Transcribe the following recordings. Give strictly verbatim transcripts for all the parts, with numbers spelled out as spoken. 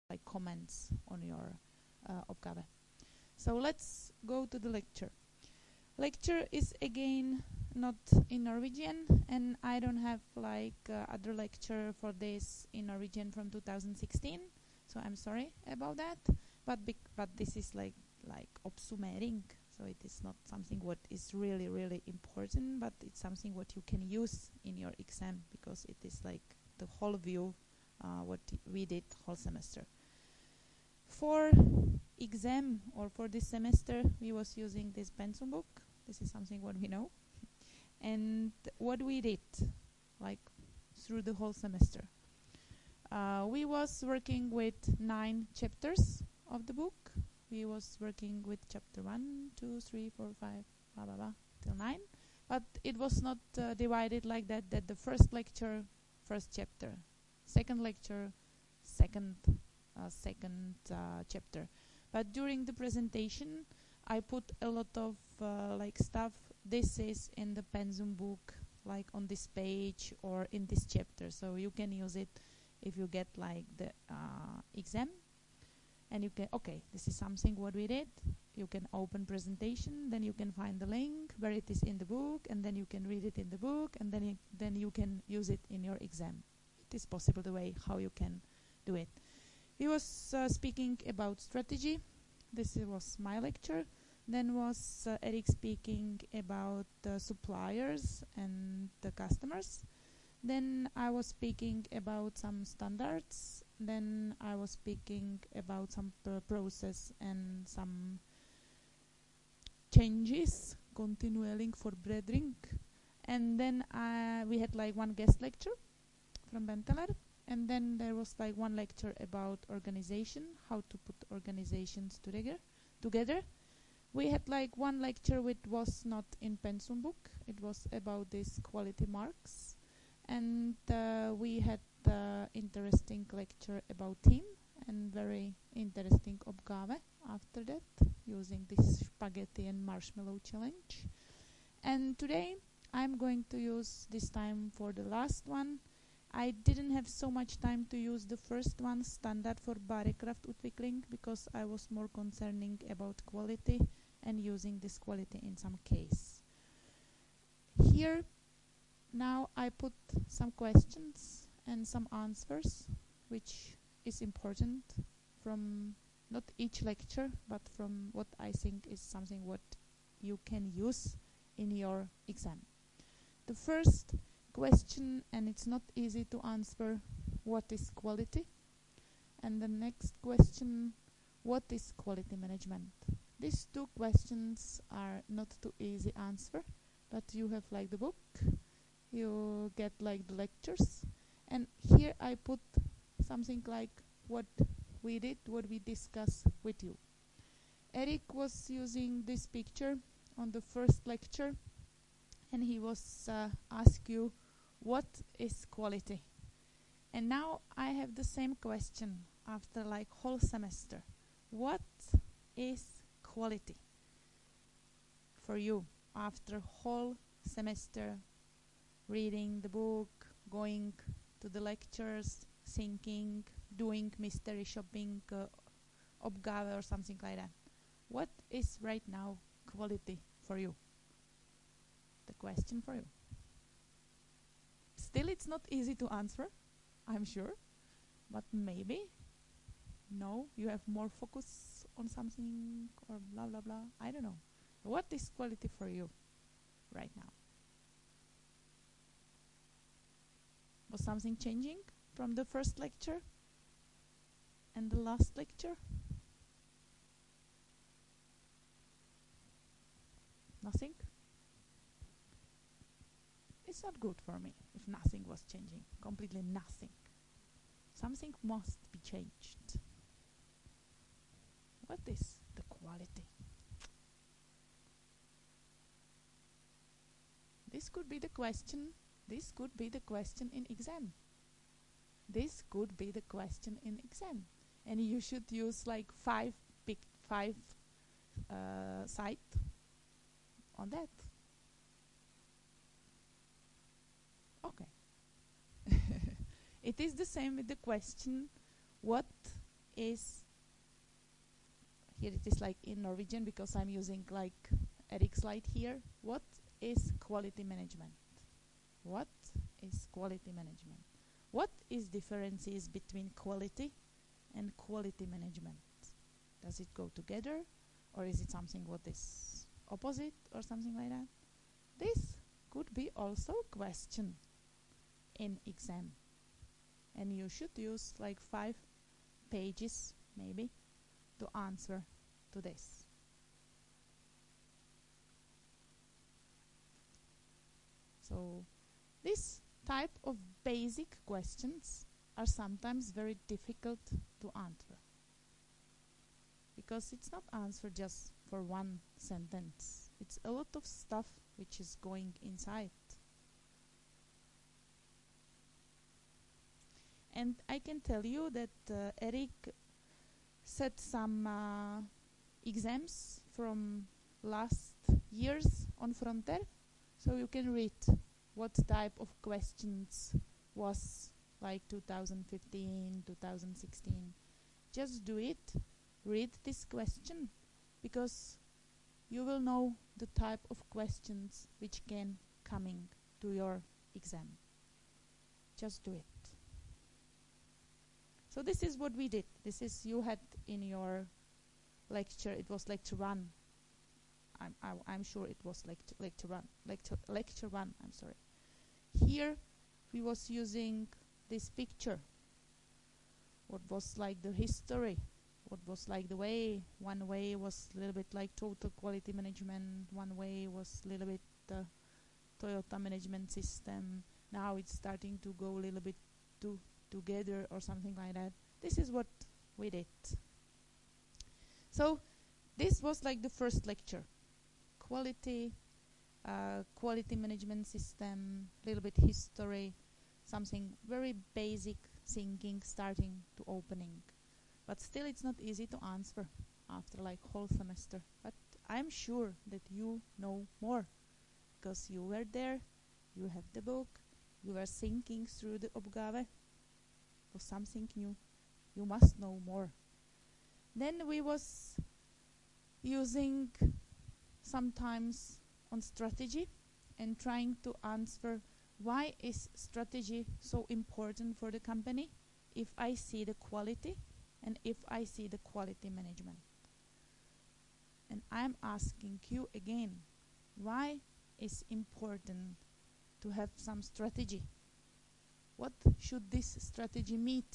like comments on your uh, Uppgave. So let's go to the lecture. Lecture is again not in Norwegian, and I don't have like uh, other lecture for this in Norwegian from two thousand sixteen, so I'm sorry about that. But bec but this is like like oppsummering, so it is not something what is really really important, but it's something what you can use in your exam, because it is like the whole view uh, what we did whole semester. For exam or for this semester, we was using this Pensum book. This is something what we know. And what we did, like through the whole semester, uh, we was working with nine chapters of the book. We was working with chapter one, two, three, four, five, blah blah blah, till nine. But it was not uh, divided like that. That the first lecture, first chapter, second lecture, second, uh, second uh, chapter. But during the presentation, I put a lot of uh, like stuff. This is in the Pensum book, like on this page or in this chapter. So you can use it if you get like the uh, exam, and you can, okay, this is something what we did. You can open presentation, then you can find the link where it is in the book, and then you can read it in the book, and then, then you can use it in your exam. It is possible the way how you can do it. We was uh, speaking about strategy. This was my lecture. Then was uh, Eric speaking about the suppliers and the customers. Then I was speaking about some standards. Then I was speaking about some pr process and some changes, continuing for breeding. And then uh, we had like one guest lecture from Benteler. And then there was like one lecture about organization, how to put organizations together. together. We had like one lecture which was not in Pensum book. It was about these quality marks. And uh, we had uh, interesting lecture about team and very interesting Uppgave after that, using this spaghetti and marshmallow challenge. And today I'm going to use this time for the last one. I didn't have so much time to use the first one, standard for Bærekraftutvikling, because I was more concerning about quality and using this quality in some case. Here, now I put some questions and some answers, which is important from not each lecture, but from what I think is something what you can use in your exam. The first question, and it's not easy to answer, what is quality? And the next question, what is quality management? These two questions are not too easy answer, but you have like the book, you get like the lectures, and here I put something like what we did, what we discussed with you. Eric was using this picture on the first lecture, and he was uh, asked you what is quality. And now I have the same question after like whole semester. What is quality for you after whole semester, reading the book, going to the lectures, thinking, doing mystery shopping, uh, Uppgave or something like that? What is right now quality for you? The question for you. Still, it's not easy to answer, I'm sure, but maybe, no, you have more focus on something or blah, blah, blah. I don't know. What is quality for you right now? Was something changing from the first lecture and the last lecture? Nothing? It's not good for me if nothing was changing, completely nothing. Something must be changed. What is the quality? This could be the question, this could be the question in exam. This could be the question in exam. And you should use like five, pick five uh, sites on that. Okay. It is the same with the question, what is, here it is like in Norwegian because I'm using like Eric's slide here. What is quality management? What is quality management? What is differences between quality and quality management? Does it go together, or is it something what is opposite or something like that? This could be also question in exam, and you should use like five pages maybe to answer to this. So this type of basic questions are sometimes very difficult to answer, because it's not answered just for one sentence. It's a lot of stuff which is going inside. And I can tell you that uh, Eric set some uh, exams from last years on Fronter, so you can read what type of questions was like two thousand fifteen, two thousand sixteen. Just do it, read this question, because you will know the type of questions which can coming to your exam. Just do it. So this is what we did. This is you had in your lecture. It was lecture one. I'm I, I'm sure it was lecture lecture one. Lecture lecture one. I'm sorry. Here we was using this picture. What was like the history? What was like the way? One way was a little bit like total quality management. One way was a little bit the Toyota management system. Now it's starting to go a little bit to together or something like that. This is what we did. So this was like the first lecture. Quality, uh, quality management system, little bit history, something very basic thinking starting to opening. But still it's not easy to answer after like whole semester. But I'm sure that you know more, because you were there, you have the book, you were thinking through the Oppgave. For something new, you must know more. Then we was using sometimes on strategy and trying to answer why is strategy so important for the company if I see the quality and if I see the quality management. And I'm asking you again, why is important to have some strategy? What should this strategy meet?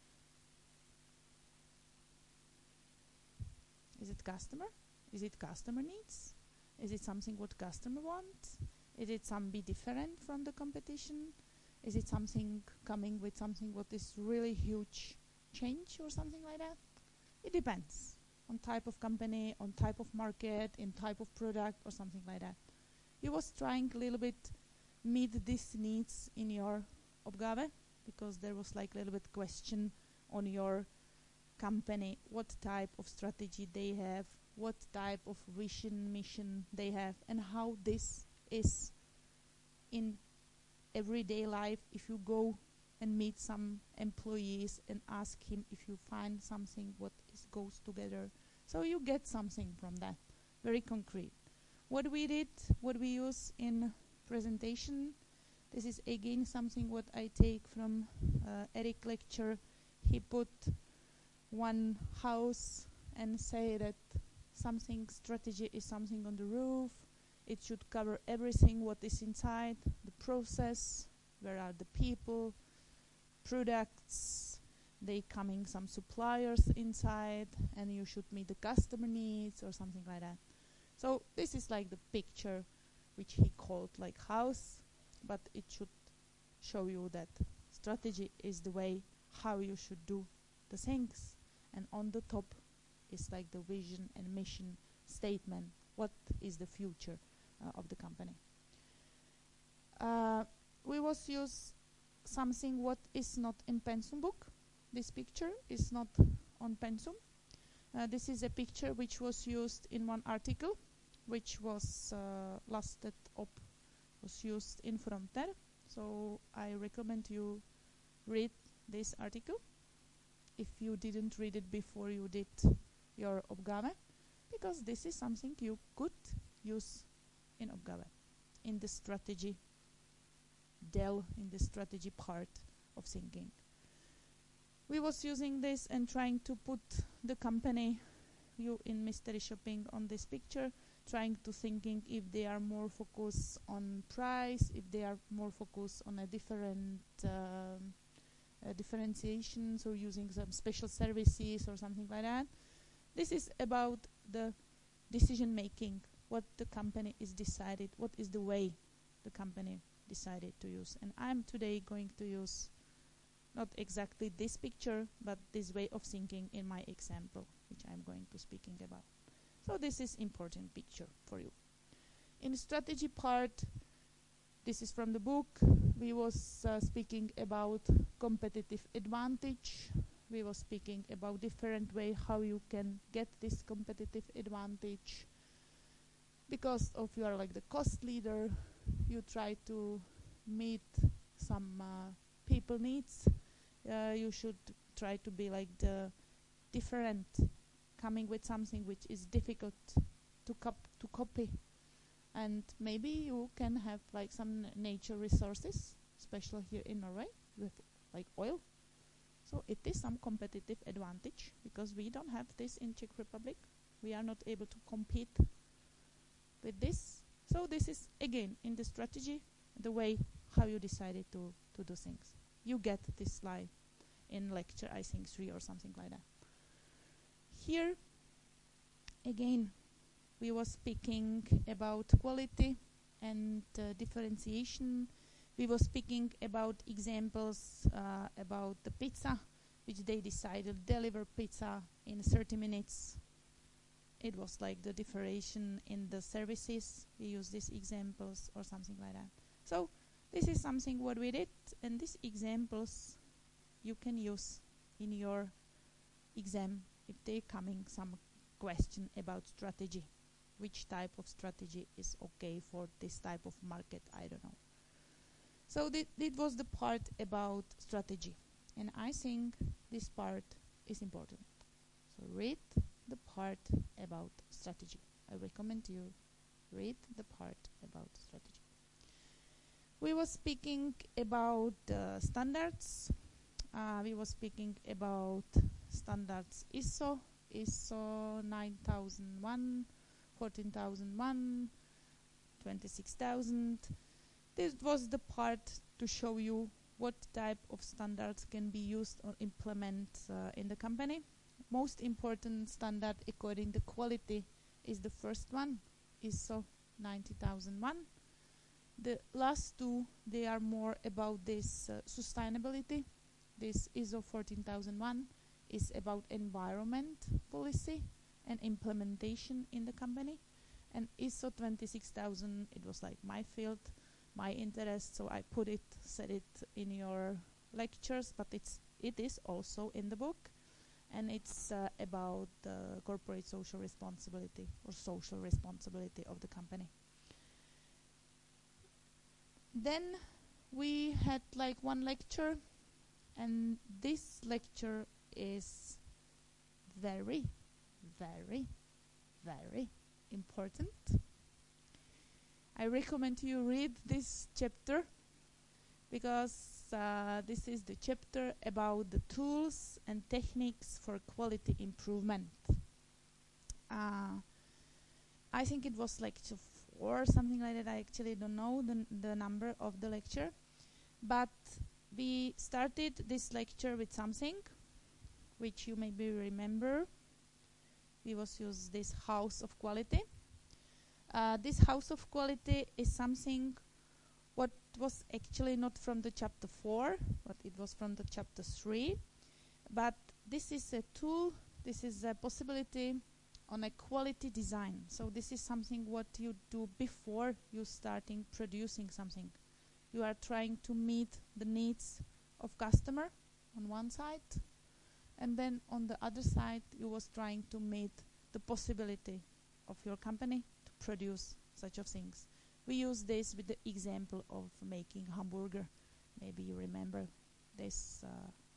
Is it customer? Is it customer needs? Is it something what customer wants? Is it some be different from the competition? Is it something coming with something what is really huge change or something like that? It depends on type of company, on type of market, in type of product or something like that. You was trying a little bit meet these needs in your Oppgave, because there was like a little bit question on your company, what type of strategy they have, what type of vision, mission they have, and how this is in everyday life. If you go and meet some employees and ask him if you find something what is goes together, so you get something from that, very concrete. What we did, what we use in presentation, this is again something what I take from uh, Eric lecture. He put one house and say that something strategy is something on the roof. It should cover everything what is inside, the process, where are the people, products, they coming some suppliers inside, and you should meet the customer needs or something like that. So this is like the picture which he called like house, but it should show you that strategy is the way how you should do the things, and on the top is like the vision and mission statement, what is the future uh, of the company. Uh, we was use something what is not in Pensum book. This picture is not on Pensum. Uh, this is a picture which was used in one article which was uh, lasted up, was used in Fronter. So I recommend you read this article. if you didn't read it before you did your Uppgave, because this is something you could use in Uppgave, in the strategy del, in the strategy part of thinking. We was using this and trying to put the company you in mystery shopping on this picture, trying to thinking if they are more focused on price, if they are more focused on a different um, uh, differentiations or using some special services or something like that. This is about the decision making, what the company is decided, what is the way the company decided to use. And I'm today going to use not exactly this picture, but this way of thinking in my example, which I'm going to speaking about. So this is important picture for you. In the strategy part, this is from the book. We was uh, speaking about competitive advantage. We was speaking about different way how you can get this competitive advantage. Because of you are like the cost leader, you try to meet some uh, people needs. Uh, you should try to be like the different, coming with something which is difficult to cop to copy. And maybe you can have like some nature resources, especially here in Norway, with like oil. So it is some competitive advantage, because we don't have this in Czech Republic. We are not able to compete with this. So this is, again, in the strategy, the way how you decided to, to do things. You get this slide in lecture, I think, three or something like that. Here, again, we were speaking about quality and uh, differentiation. We were speaking about examples uh, about the pizza, which they decided deliver pizza in thirty minutes. It was like the differentiation in the services. We use these examples or something like that. So this is something what we did, and these examples you can use in your exam if they coming some question about strategy. Which type of strategy is okay for this type of market? I don't know. So th it was the part about strategy, and I think this part is important. So read the part about strategy. I recommend you read the part about strategy. We were speaking about uh, standards. Uh, we were speaking about standards I S O, I S O nine thousand one, fourteen thousand one, twenty-six thousand. This was the part to show you what type of standards can be used or implement uh, in the company. Most important standard according to quality is the first one, I S O ninety thousand one. The last two, they are more about this uh, sustainability. This I S O fourteen thousand one is about environment policy and implementation in the company. And I S O twenty-six thousand, it was like my field, my interest, so I put it, said it in your lectures, but it's it is also in the book, and it's uh, about uh, corporate social responsibility or social responsibility of the company. Then we had like one lecture, and this lecture is very, very, very important. I recommend you read this chapter, because uh, this is the chapter about the tools and techniques for quality improvement. Uh, I think it was lecture four or something like that. I actually don't know the, the number of the lecture. But we started this lecture with something which you maybe remember. We was use this house of quality. Uh, this house of quality is something what was actually not from the chapter four, but it was from the chapter three. But this is a tool, this is a possibility on a quality design. So this is something what you do before you starting producing something. You are trying to meet the needs of customer on one side, and then on the other side you was trying to meet the possibility of your company to produce such of things. We use this with the example of making hamburger. Maybe you remember this uh,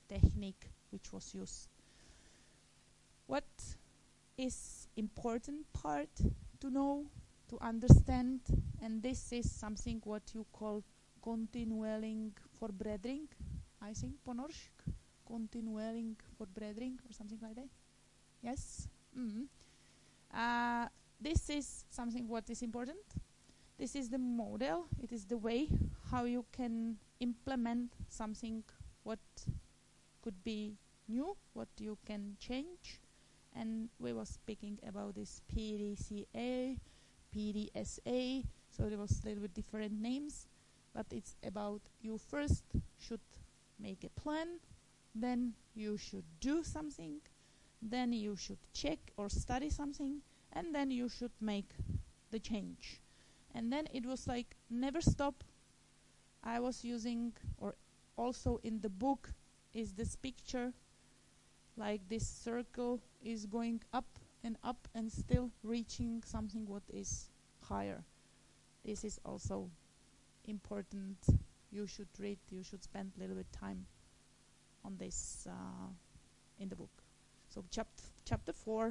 technique which was used. What is important part to know, to understand, and this is something what you call kontinuerlig forbedring, I think, på norsk. Kontinuerlig forbedring, or something like that. Yes? Mm. Uh, this is something what is important. This is the model. It is the way how you can implement something what could be new, what you can change. And we were speaking about this P D C A, P D S A, so there was a little bit different names, but it's about you first should make a plan, then you should do something, then you should check or study something, and then you should make the change. And then it was like never stop. I was using, or also in the book is this picture, like this circle is going up and up and still reaching something what is higher. This is also important. You should read, you should spend a little bit time on this uh, in the book. So chapter chapter four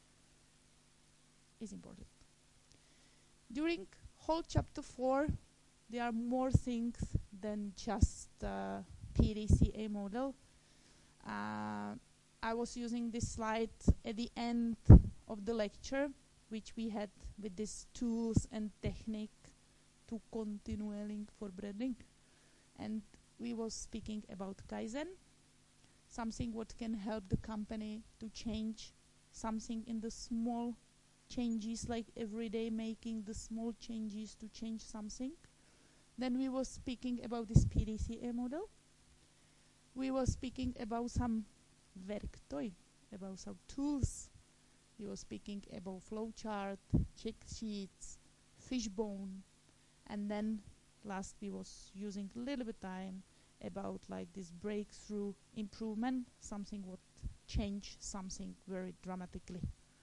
is important. During whole chapter four, there are more things than just uh, P D C A model. Uh, I was using this slide at the end of the lecture, which we had with these tools and technique to kontinuerlig forbedring. And we was speaking about Kaizen, something what can help the company to change something in the small changes, like every day making the small changes to change something. Then we was speaking about this P D C A model. We were speaking about some verktøy, about some tools. We were speaking about flowchart, check sheets, fishbone, and then last we was using a little bit time about like this breakthrough improvement, something would change something very dramatically.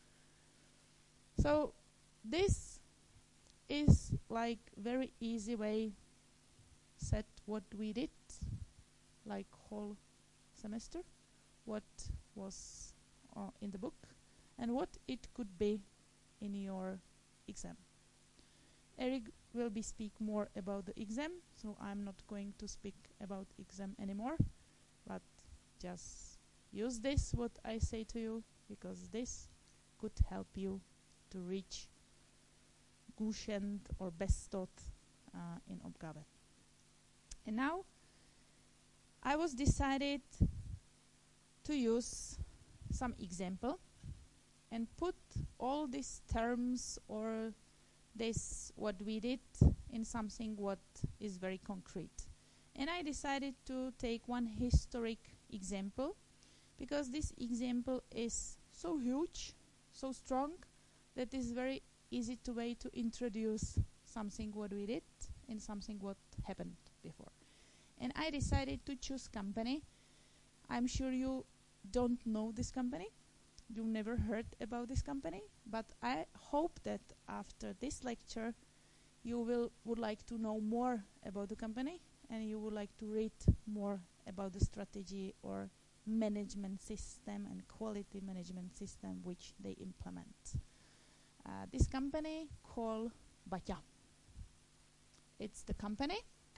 So this is like very easy way set what we did like whole semester, what was uh, in the book, and what it could be in your exam. Eric will be speak more about the exam, so I'm not going to speak about exam anymore, but just use this what I say to you, because this could help you to reach godkjent or bestått uh, in oppgave. And now I was decided to use some example and put all these terms or this what we did in something what is very concrete. And I decided to take one historic example, because this example is so huge, so strong, that is very easy to way to introduce something what we did and something what happened before. And I decided to choose company. I'm sure you don't know this company. You never heard about this company, but I hope that after this lecture you will would like to know more about the company, and you would like to read more about the strategy or management system and quality management system which they implement. Uh, this company called Baťa. It's the company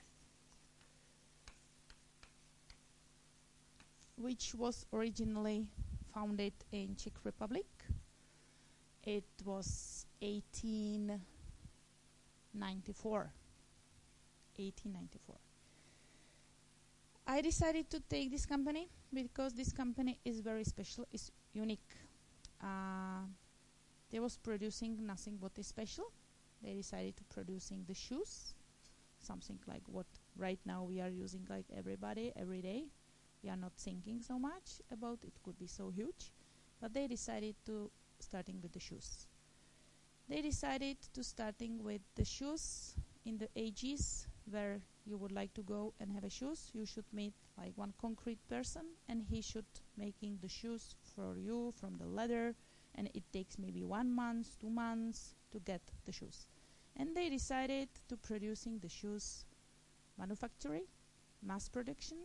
which was originally founded in Czech Republic. It was eighteen ninety-four. eighteen ninety-four. I decided to take this company because this company is very special, is unique. Uh, they was producing nothing but is special. They decided to producing the shoes, something like what right now we are using like everybody every day. We are not thinking so much about it could be so huge, but they decided to starting with the shoes. They decided to starting with the shoes in the ages where you would like to go and have a shoes. You should meet like one concrete person, and he should making the shoes for you from the leather, and it takes maybe one month, two months to get the shoes. And they decided to producing the shoes manufacturing, mass production,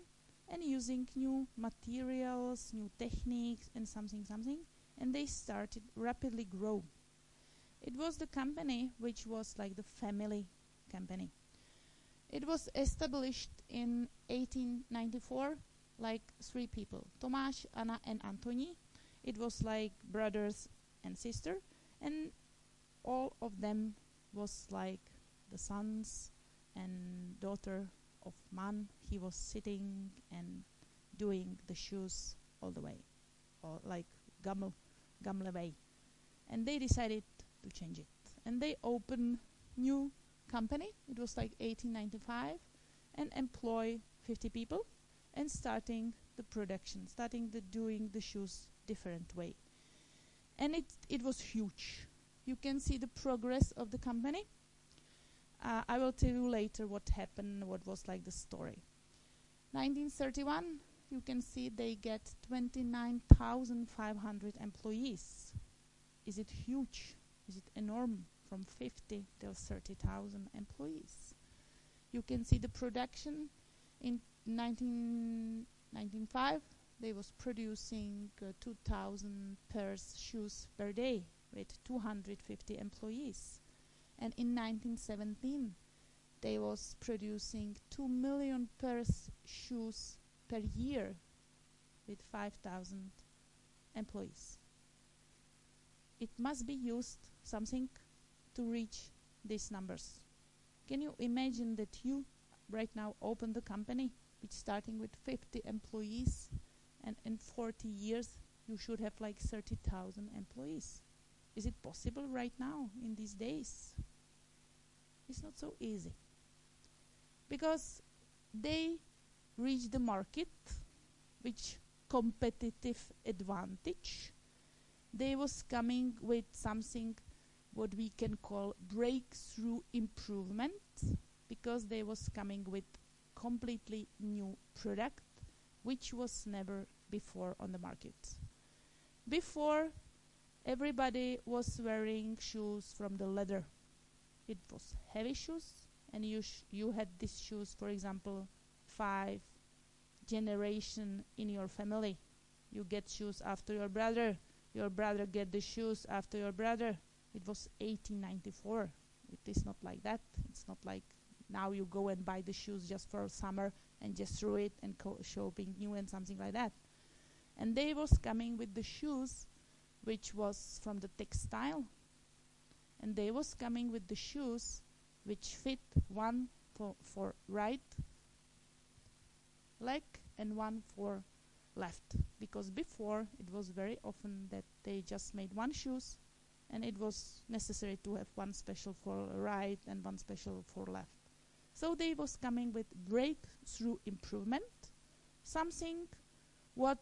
and using new materials, new techniques, and something, something, and they started rapidly grow. It was the company which was like the family company. It was established in eighteen ninety-four, like three people, Tomáš, Anna, and Antoni. It was like brothers and sister, and all of them was like the sons and daughter of man. He was sitting and doing the shoes all the way, or like Gamle, Gamle way. And they decided to change it. And they opened new company. It was like eighteen ninety-five, and employ fifty people, and starting the production, starting the doing the shoes different way. And it it was huge. You can see the progress of the company. Uh, I will tell you later what happened, what was like the story. nineteen thirty-one, you can see they get twenty-nine thousand five hundred employees. Is it huge? Is it enormous? From fifty till thirty thousand employees. You can see the production in nineteen ninety-five. They was producing uh, two thousand pairs shoes per day with two hundred fifty employees. And in nineteen seventeen, they was producing two million pairs shoes per year with five thousand employees. It must be used something to reach these numbers. Can you imagine that you right now open the company which starting with fifty employees, and in forty years you should have like thirty thousand employees? Is it possible right now in these days? It's not so easy. Because they reach the market with competitive advantage. They was coming with something what we can call breakthrough improvement, because they was coming with completely new product which was never before on the market. Before, everybody was wearing shoes from the leather. It was heavy shoes, and you sh you had these shoes, for example, five generation in your family. You get shoes after your brother. Your brother get the shoes after your brother. It was eighteen ninety-four. It is not like that. It's not like now you go and buy the shoes just for summer and just throw it and shopping new and something like that. And they was coming with the shoes which was from the textile. And they was coming with the shoes which fit one for, for right leg and one for left. Because before it was very often that they just made one shoes, and it was necessary to have one special for right and one special for left. So they was coming with breakthrough improvement, something what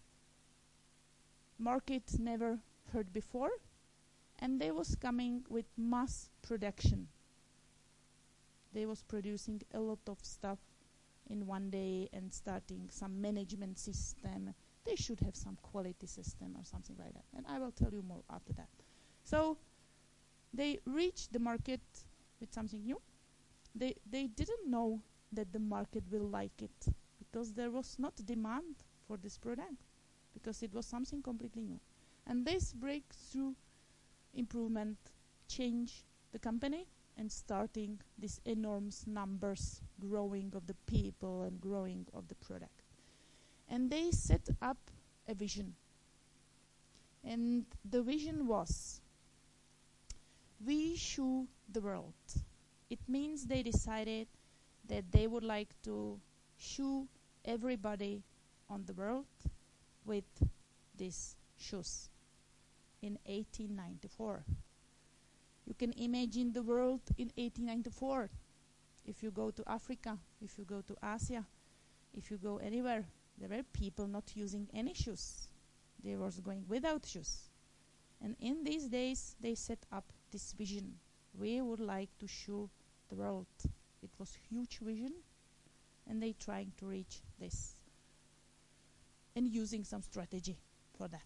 market never heard before, and they was coming with mass production. They was producing a lot of stuff in one day and starting some management system. They should have some quality system or something like that, and I will tell you more after that. So they reached the market with something new. They they didn't know that the market will like it, because there was not demand for this product, because it was something completely new. And this breakthrough improvement changed the company and starting these enormous numbers growing of the people and growing of the product. And they set up a vision. And the vision was, we shoe the world. It means they decided that they would like to shoe everybody on the world with these shoes in eighteen ninety-four. You can imagine the world in eighteen ninety-four. If you go to Africa, if you go to Asia, if you go anywhere, there were people not using any shoes. They were going without shoes. And in these days, they set up this vision. We would like to shoe the world. It was huge vision, and they trying to reach this and using some strategy for that.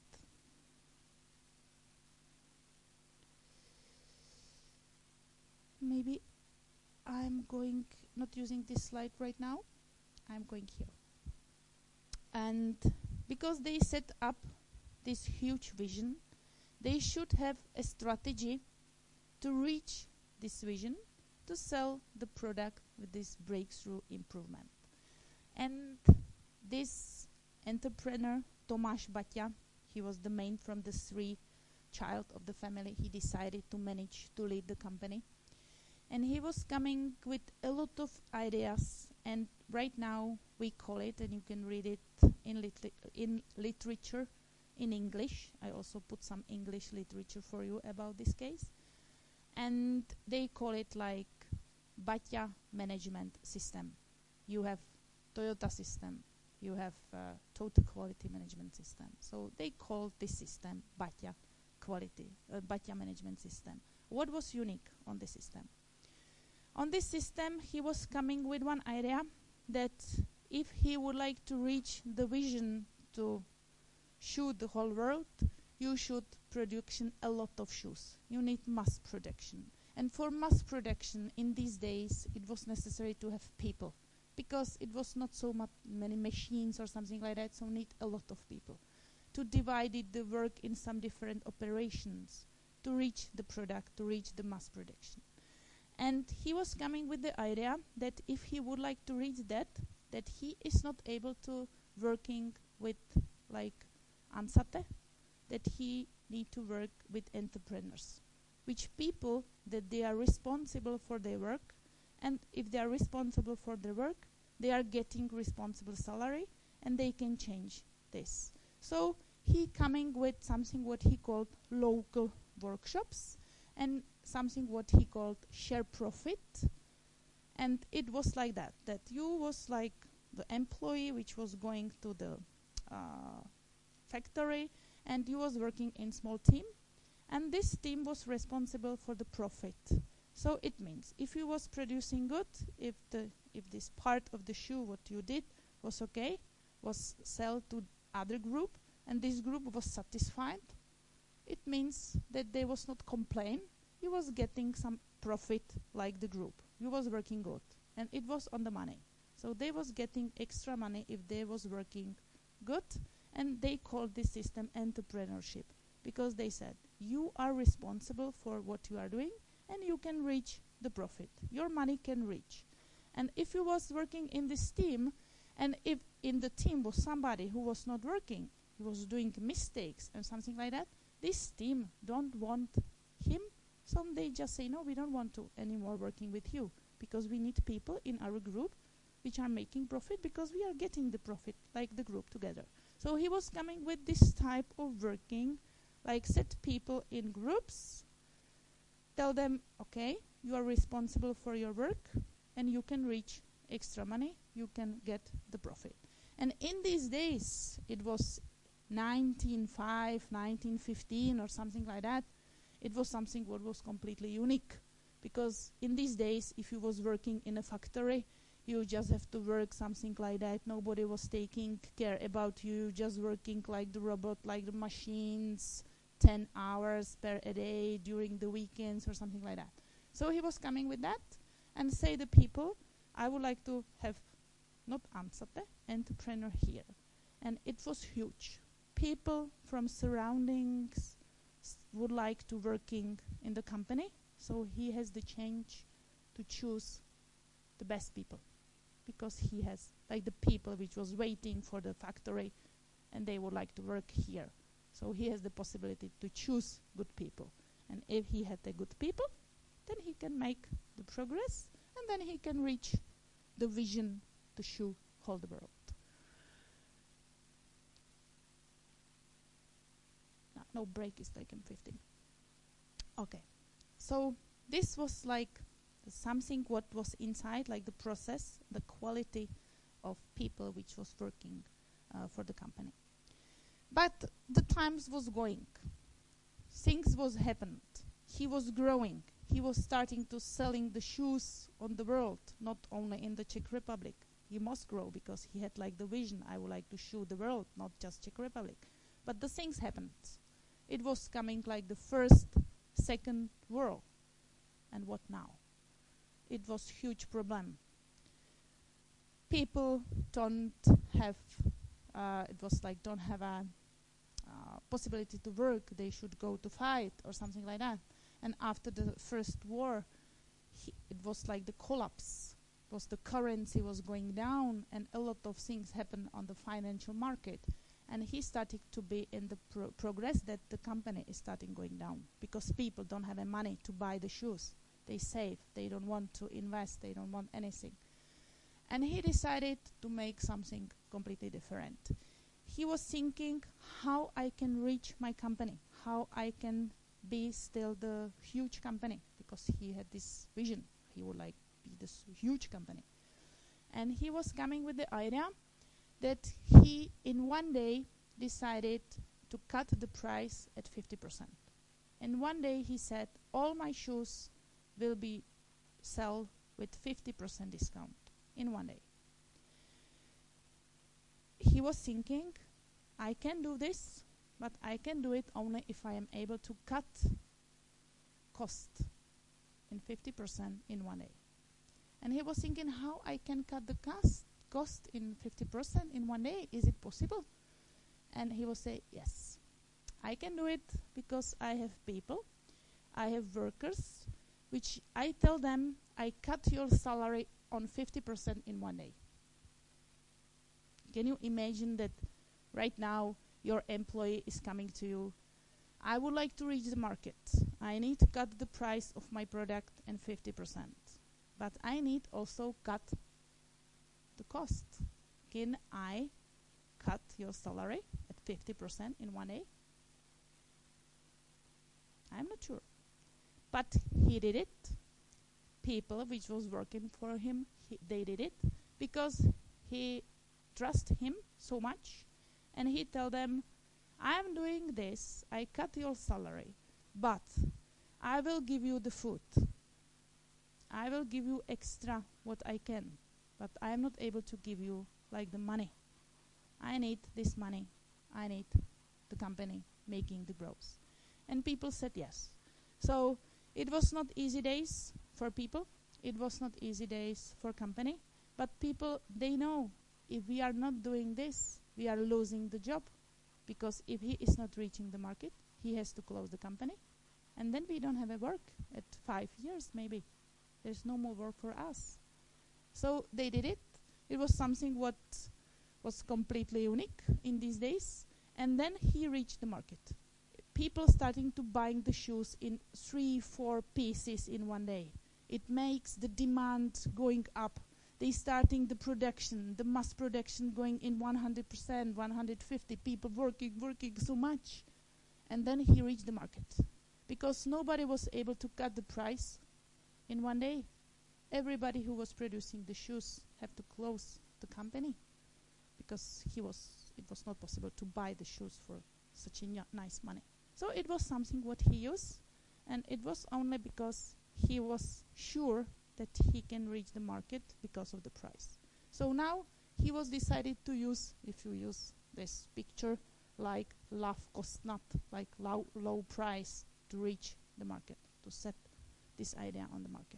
Maybe I'm going, not using this slide right now, I'm going here. And because they set up this huge vision, they should have a strategy to reach this vision, to sell the product with this breakthrough improvement. And this entrepreneur, Tomáš Baťa, he was the main from the three child of the family. He decided to manage to lead the company. And he was coming with a lot of ideas, and right now we call it, and you can read it in, lit in literature in English. I also put some English literature for you about this case. And they call it like Baťa management system. You have Toyota system, you have uh, total quality management system. So they call this system Baťa quality, uh, Baťa management system. What was unique on the system? On this system, he was coming with one idea that if he would like to reach the vision to shoot the whole world, you should production a lot of shoes. You need mass production. And for mass production in these days, it was necessary to have people, because it was not so much many machines or something like that, so need a lot of people to divide it, the work in some different operations to reach the product, to reach the mass production. And he was coming with the idea that if he would like to reach that, that he is not able to working with like Ansate, that he need to work with entrepreneurs, which people that they are responsible for their work, and if they are responsible for their work, they are getting responsible salary, and they can change this. So he coming with something what he called local workshops, and something what he called share profit. And it was like that, that you was like the employee which was going to the uh, factory, and you was working in small team, and this team was responsible for the profit. So it means if you was producing good, if the if this part of the shoe what you did was okay, was sell to other group, and this group was satisfied, it means that they was not complain, you was getting some profit like the group. You was working good, and it was on the money. So they was getting extra money if they was working good, and they called this system entrepreneurship, because they said you are responsible for what you are doing, and you can reach the profit. Your money can reach. And if you was working in this team, and if in the team was somebody who was not working, he was doing mistakes and something like that, this team don't want him, so they just say, no, we don't want to anymore working with you, because we need people in our group which are making profit, because we are getting the profit like the group together. So he was coming with this type of working, like set people in groups, tell them, okay, you are responsible for your work, and you can reach extra money, you can get the profit. And in these days, it was nineteen oh five, nineteen fifteen or something like that, it was something what was completely unique. Because in these days, if you was working in a factory, you just have to work something like that. Nobody was taking care about you, just working like the robot, like the machines, ten hours per a day during the weekends or something like that. So he was coming with that and say the people, I would like to have not Ansate, entrepreneur here. And it was huge. People from surroundings would like to working in the company, so he has the change to choose the best people, because he has like the people which was waiting for the factory, and they would like to work here. So he has the possibility to choose good people. And if he had the good people, then he can make the progress, and then he can reach the vision to show whole the world. No, no break is taken fifteen. Okay. So this was like something what was inside, like the process, the quality of people which was working uh, for the company. But the times was going. Things was happened. He was growing. He was starting to selling the shoes on the world, not only in the Czech Republic. He must grow because he had like the vision, I would like to show the world, not just Czech Republic. But the things happened. It was coming like the first, second war. And what now? It was huge problem. People don't have uh, it was like don't have a uh, possibility to work, they should go to fight or something like that. And after the first war, he, it was like the collapse. It was the currency was going down, and a lot of things happened on the financial market. And he started to be in the pro progress that the company is starting going down because people don't have the money to buy the shoes. They save, they don't want to invest, they don't want anything. And he decided to make something completely different. He was thinking how I can reach my company, how I can be still the huge company, because he had this vision. He would like be this huge company. And he was coming with the idea that he in one day decided to cut the price at fifty percent. And one day he said, all my shoes will be sold with fifty percent discount in one day. He was thinking, I can do this, but I can do it only if I am able to cut cost in fifty percent in one day. And he was thinking how I can cut the cost cost in fifty percent in one day. Is it possible? And he will say, yes, I can do it because I have people, I have workers, which I tell them, I cut your salary on fifty percent in one day. Can you imagine that right now your employee is coming to you, I would like to reach the market. I need to cut the price of my product in fifty percent. But I need also cut the cost. Can I cut your salary at fifty percent in one day? I'm not sure. But he did it. People which was working for him, he, they did it because he trust him so much. And he tell them, I'm doing this, I cut your salary, but I will give you the food. I will give you extra what I can, but I am not able to give you like the money. I need this money. I need the company making the growth. And people said yes. So it was not easy days for people. It was not easy days for company. But people, they know if we are not doing this, we are losing the job. Because if he is not reaching the market, he has to close the company. And then we don't have a work at five years maybe. There's no more work for us. So they did it. It was something what was completely unique in these days. And then he reached the market. People starting to buying the shoes in three, four pieces in one day. It makes the demand going up. They starting the production, the mass production going in one hundred percent, one hundred fifty people working, working so much. And then he reached the market. Because nobody was able to cut the price in one day. Everybody who was producing the shoes have to close the company. Because he was, it was not possible to buy the shoes for such a nice money. So it was something what he used. And it was only because he was sure that he can reach the market because of the price. So now he was decided to use, if you use this picture, like love cost not, like low, low price to reach the market, to set this idea on the market.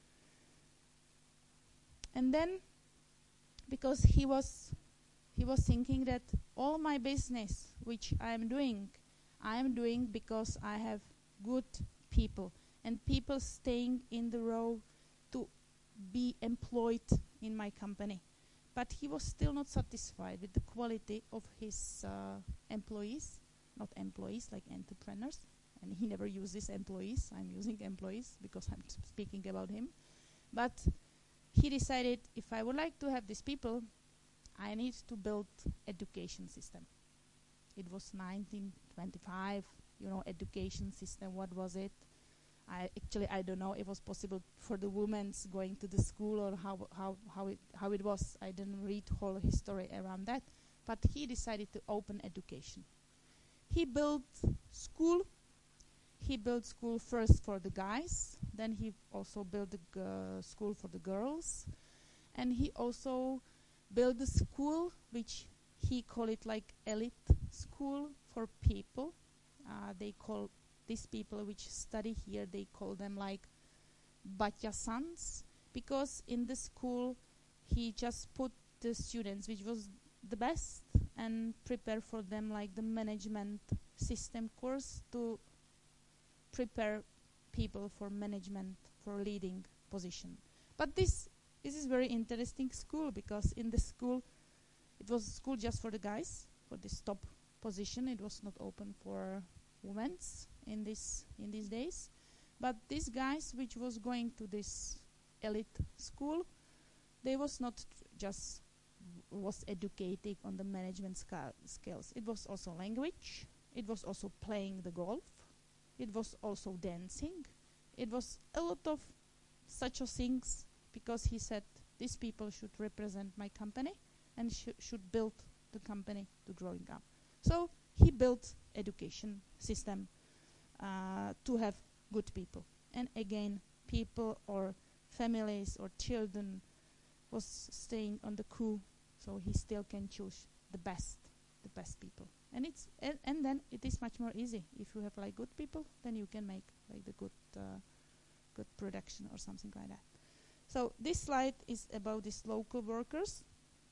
And then, because he was, he was thinking that all my business which I am doing, I am doing because I have good people and people staying in the row to be employed in my company. But he was still not satisfied with the quality of his uh, employees, not employees like entrepreneurs, and he never uses employees. I'm using employees because I'm speaking about him. But he decided, if I would like to have these people, I need to build education system. It was nineteen twenty-five, you know, education system, what was it? I actually I don't know if it was possible for the women going to the school or how how how it how it was. I didn't read whole history around that, but he decided to open education. He built school. He built school first for the guys. Then he also built the uh, school for the girls, and he also built a school which he called it like elite school for people. Uh, they call these people which study here, they call them like Batya sons, because in the school he just put the students which was the best and prepare for them like the management system course to prepare people for management, for leading position. But this this is very interesting school, because in the school, it was a school just for the guys, for this top position. It was not open for women in this in these days. But these guys which was going to this elite school, they was not just was educated on the management sca- skills. It was also language. It was also playing the golf. It was also dancing. It was a lot of such a things, because he said these people should represent my company and sh- should build the company to growing up. So he built education system uh, to have good people. And again, people or families or children was staying on the coup, so he still can choose the best, the best people. And it's and, and then it is much more easy. If you have like good people, then you can make like the good uh, good production or something like that. So this slide is about these local workers.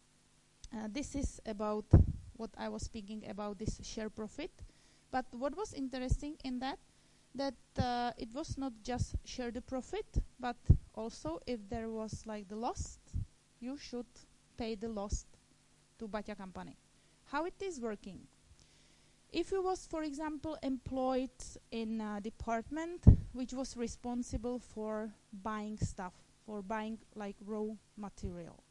Uh, this is about what I was speaking about, this share profit. But what was interesting in that, that uh, it was not just share the profit, but also if there was like the loss, you should pay the loss to Baťa company. How it is working? If you was, for example, employed in a department which was responsible for buying stuff, for buying like raw material,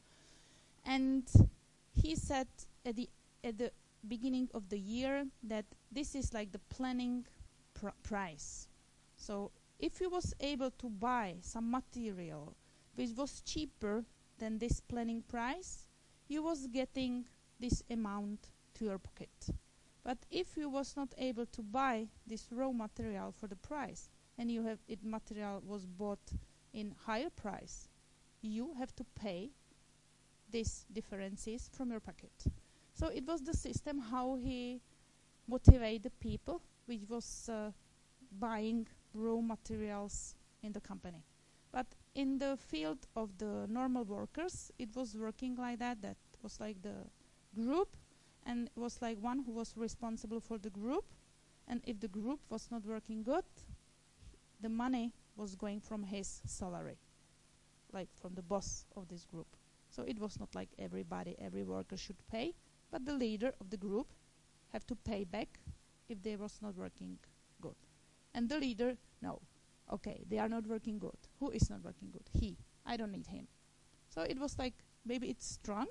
and he said at the at the beginning of the year that this is like the planning pr- price. So if you was able to buy some material which was cheaper than this planning price, you was getting this amount to your pocket. But if you was not able to buy this raw material for the price, and you have it material was bought in higher price, you have to pay these differences from your pocket. So it was the system how he motivated the people which was uh, buying raw materials in the company. But in the field of the normal workers, it was working like that. That was like the group, and it was like one who was responsible for the group. And if the group was not working good, the money was going from his salary, like from the boss of this group. So it was not like everybody, every worker should pay, but the leader of the group have to pay back if they was not working good. And the leader, no, okay, they are not working good. Who is not working good? He. I don't need him. So it was like, maybe it's strong,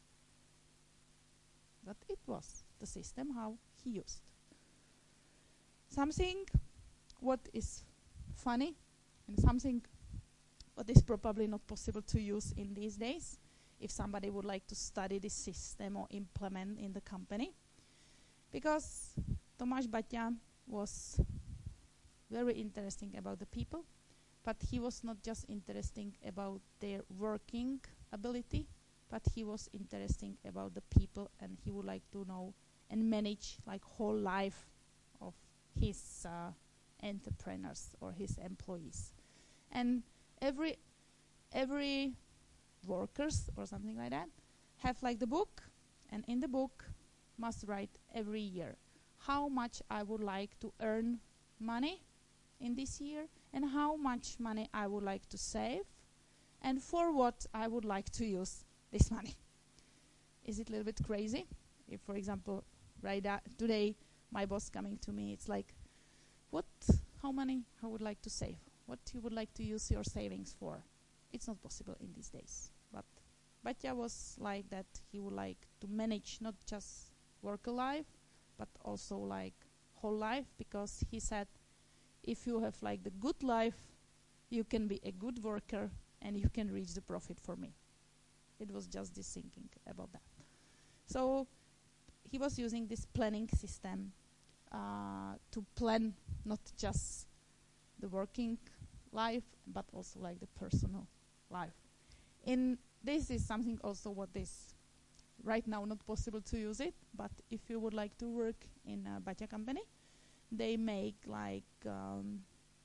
but it was the system how he used. Something what is funny and something what is probably not possible to use in these days if somebody would like to study this system or implement in the company. Because Tomáš Baťa was very interesting about the people, but he was not just interesting about their working ability, but he was interesting about the people, and he would like to know and manage like whole life of his uh, entrepreneurs or his employees. And every every workers or something like that have like the book, and in the book must write every year how much I would like to earn money in this year, and how much money I would like to save, and for what I would like to use this money. Is it a little bit crazy? If, for example, right uh, today my boss coming to me, it's like, what, how money I would like to save? What you would like to use your savings for? It's not possible in these days. But Baťa was like that. He would like to manage not just work life, but also like whole life, because he said, if you have like the good life, you can be a good worker and you can reach the profit for me. It was just this thinking about that. So he was using this planning system uh, to plan not just the working life, but also like the personal life. In this is something also what is right now not possible to use it, but if you would like to work in a Baťa company, they make like um,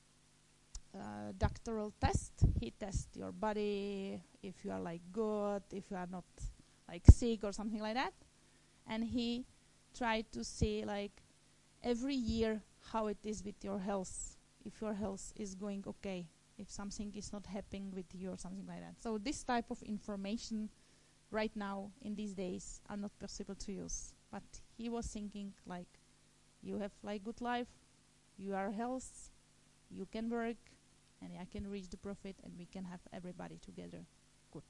uh, doctoral test. He tests your body, if you are like good, if you are not like sick or something like that. and he tried to say like every year how it is with your health, if your health is going okay, if something is not happening with you or something like that. So this type of information right now in these days are not possible to use. But he was thinking like, you have like good life, you are health, you can work, and I can reach the profit, and we can have everybody together. Good.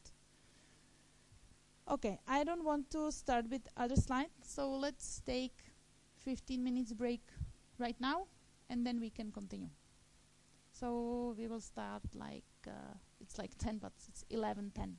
Okay, I don't want to start with other slides, so let's take fifteen minutes break right now, and then we can continue. So we will start like, uh, it's like ten, but it's eleven ten.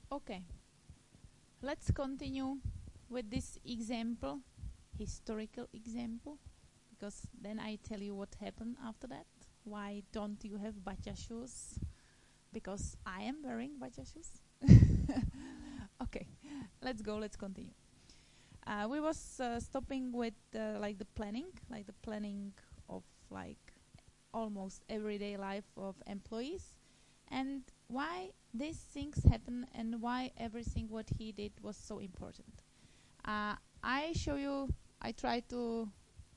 Okay, let's continue with this example, historical example, because then I tell you what happened after that. Why don't you have batya shoes? Because I am wearing batya shoes. Okay, let's go, let's continue. Uh, we was uh, stopping with uh, like the planning, like the planning of like almost everyday life of employees, and why these things happen and why everything what he did was so important. Uh, I show you, I try to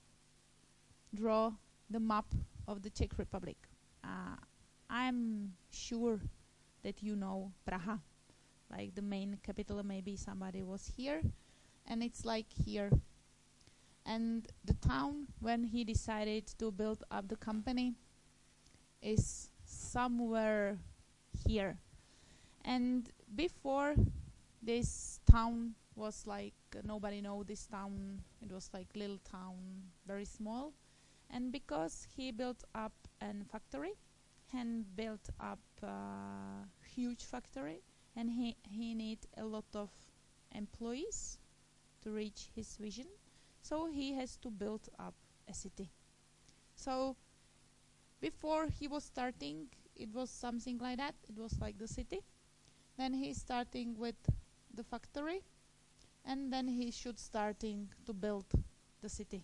draw the map of the Czech Republic. Uh, I'm sure that you know Praha, like the main capital. Maybe somebody was here, and it's like here. And the town when he decided to build up the company is somewhere here. And before, this town was like uh, nobody know this town. It was like little town, very small. And because he built up an factory and built up a huge factory, and he he need a lot of employees to reach his vision, so he has to build up a city. So before he was starting, it was something like that. It was like the city. Then he's starting with the factory, and then he should starting to build the city.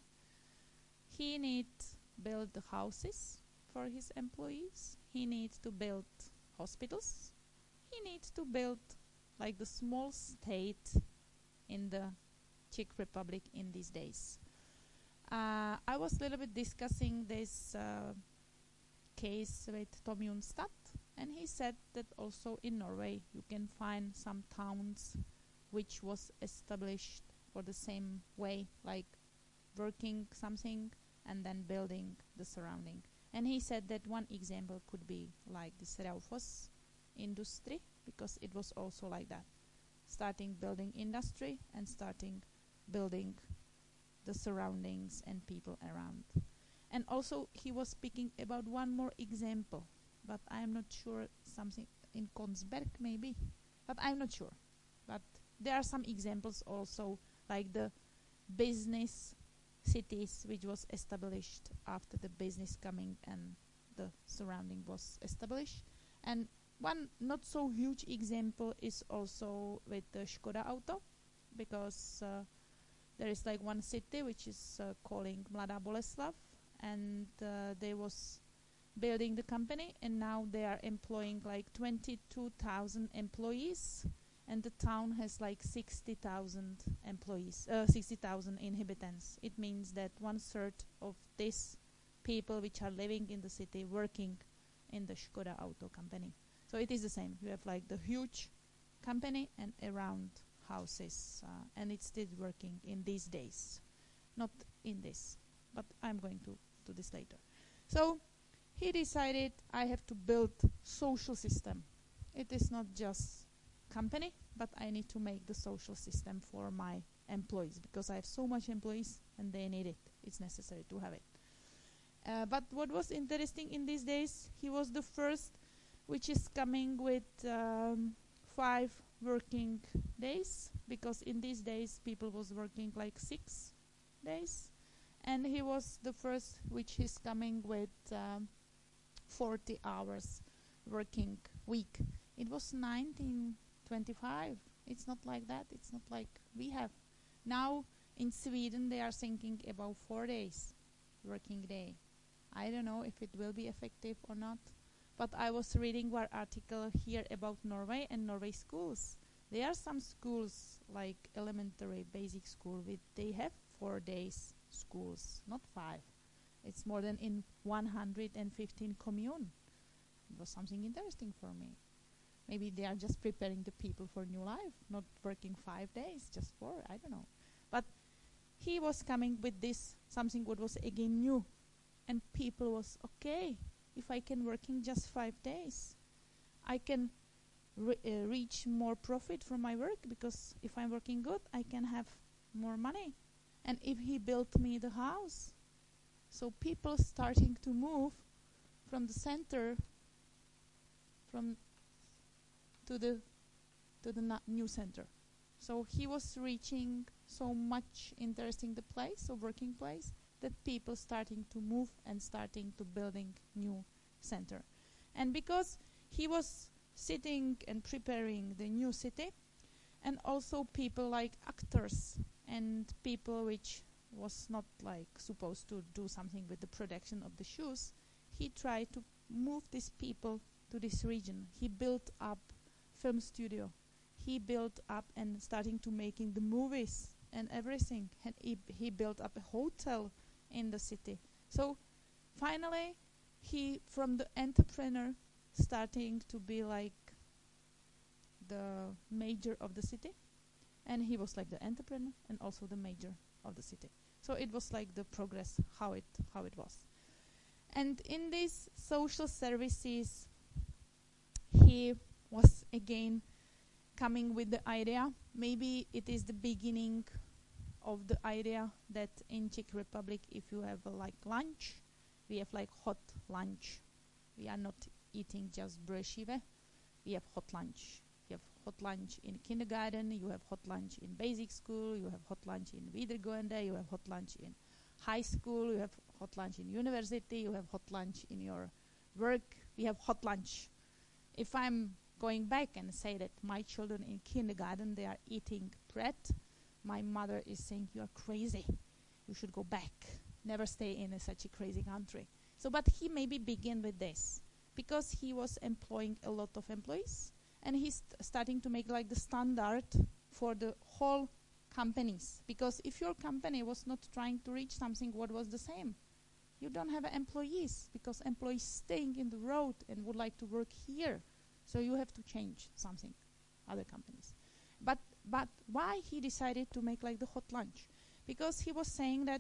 He needs build the houses for his employees. He needs to build hospitals. He needs to build like the small state in the Czech Republic in these days. Uh, I was a little bit discussing this uh, case with Tom Junstad, and he said that also in Norway you can find some towns which was established for the same way, like working something and then building the surrounding. And he said that one example could be like this Raufoss industry, because it was also like that, starting building industry and starting building the surroundings and people around. And also he was speaking about one more example, but I am not sure, something in Konsberg maybe, but I'm not sure. But there are some examples also, like the business cities which was established after the business coming and the surrounding was established. And one not so huge example is also with the Škoda Auto, because uh, there is like one city which is uh, calling Mladá Boleslav, and uh, they was building the company, and now they are employing like twenty-two thousand employees, and the town has like sixty thousand employees, uh, sixty thousand inhabitants. It means that one third of these people which are living in the city working in the Škoda Auto company. So it is the same. You have like the huge company and around houses, uh, and it's still working in these days. Not in this, but I'm going to do this later. So he decided, I have to build social system. It is not just company, but I need to make the social system for my employees, because I have so much employees and they need it. It's necessary to have it. Uh, but what was interesting in these days, he was the first which is coming with um, five working days, because in these days people was working like six days, and he was the first which is coming with um, forty hours working week. It was nineteen twenty-five. It's not like that. It's not like we have now in Sweden. They are thinking about four days working day. I don't know if it will be effective or not, but I was reading one article here about Norway and Norway schools. There are some schools like elementary basic school with they have four days schools, not five. It's more than in one hundred fifteen commune. It was something interesting for me. Maybe they are just preparing the people for new life, not working five days, just four, I don't know. But he was coming with this, something what was again new. And people was, okay, if I can working just five days, I can re uh, reach more profit from my work, because if I'm working good, I can have more money. And if he built me the house, so people starting to move from the center from to the to the na- new center. So he was reaching so much interesting the place, or working place, that people starting to move and starting to building new center. And because he was sitting and preparing the new city, and also people like actors and people which was not like supposed to do something with the production of the shoes, he tried to move these people to this region. He built up film studio. He built up and starting to making the movies and everything. And he, he built up a hotel in the city. So finally, he from the entrepreneur starting to be like the major of the city, and he was like the entrepreneur and also the major of the city. So it was like the progress how it how it was. And in these social services, he was again coming with the idea. Maybe it is the beginning of the idea that in Czech Republic, if you have uh, like lunch, we have like hot lunch. We are not eating just brødskive. We have hot lunch. You have hot lunch in kindergarten, you have hot lunch in basic school, you have hot lunch in videregående, you have hot lunch in high school, you have hot lunch in university, you have hot lunch in your work, we have hot lunch. If I'm going back and say that my children in kindergarten, they are eating bread, my mother is saying, you are crazy, you should go back, never stay in a such a crazy country. So, but he maybe began with this, because he was employing a lot of employees, and he's st- starting to make like the standard for the whole companies. Because if your company was not trying to reach something what was the same, you don't have employees, because employees staying in the road and would like to work here. So you have to change something, other companies. But but why he decided to make like the hot lunch? Because he was saying that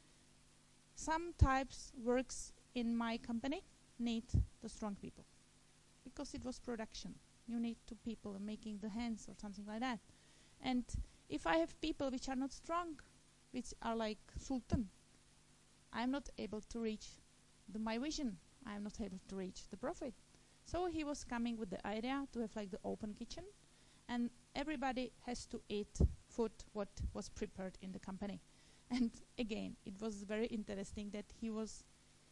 some types works in my company need the strong people. Because it was production. You need two people making the hands or something like that. And if I have people which are not strong, which are like sultan, I'm not able to reach the, my vision. I'm not able to reach the profit. So he was coming with the idea to have like the open kitchen, and everybody has to eat food what was prepared in the company. And again, it was very interesting that he was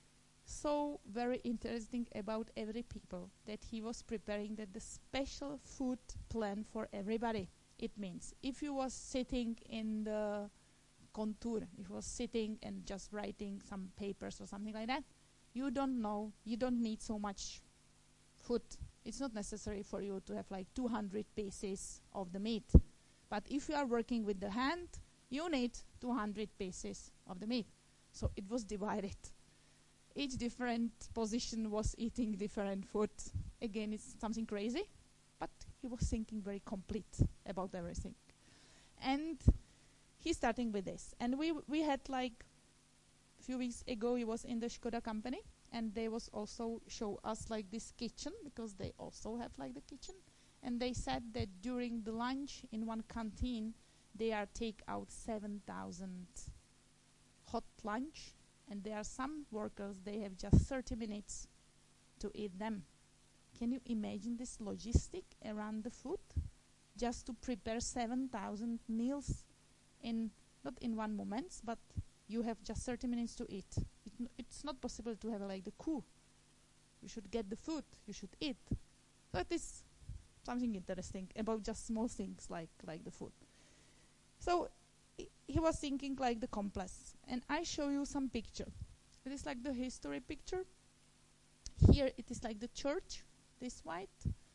so very interesting about every people, that he was preparing that the special food plan for everybody. It means if you was sitting in the contour, if you was sitting and just writing some papers or something like that, you don't know, you don't need so much food. It's not necessary for you to have like two hundred pieces of the meat. But if you are working with the hand, you need two hundred pieces of the meat. So it was divided. Each different position was eating different food. Again, it's something crazy, but he was thinking very complete about everything. And he's starting with this. And we we had like a few weeks ago, he was in the Škoda company, and they was also show us like this kitchen, because they also have like the kitchen. And they said that during the lunch in one canteen, they are take out seven thousand hot lunch. And there are some workers, they have just thirty minutes to eat them. Can you imagine this logistic around the food? Just to prepare seven thousand meals in, not in one moment, but you have just thirty minutes to eat. It n- it's not possible to have like the coup. You should get the food, you should eat. So it is something interesting about just small things like, like the food. So he was thinking like the complex, and I show you some picture. It is like the history picture. Here it is like the church, this white.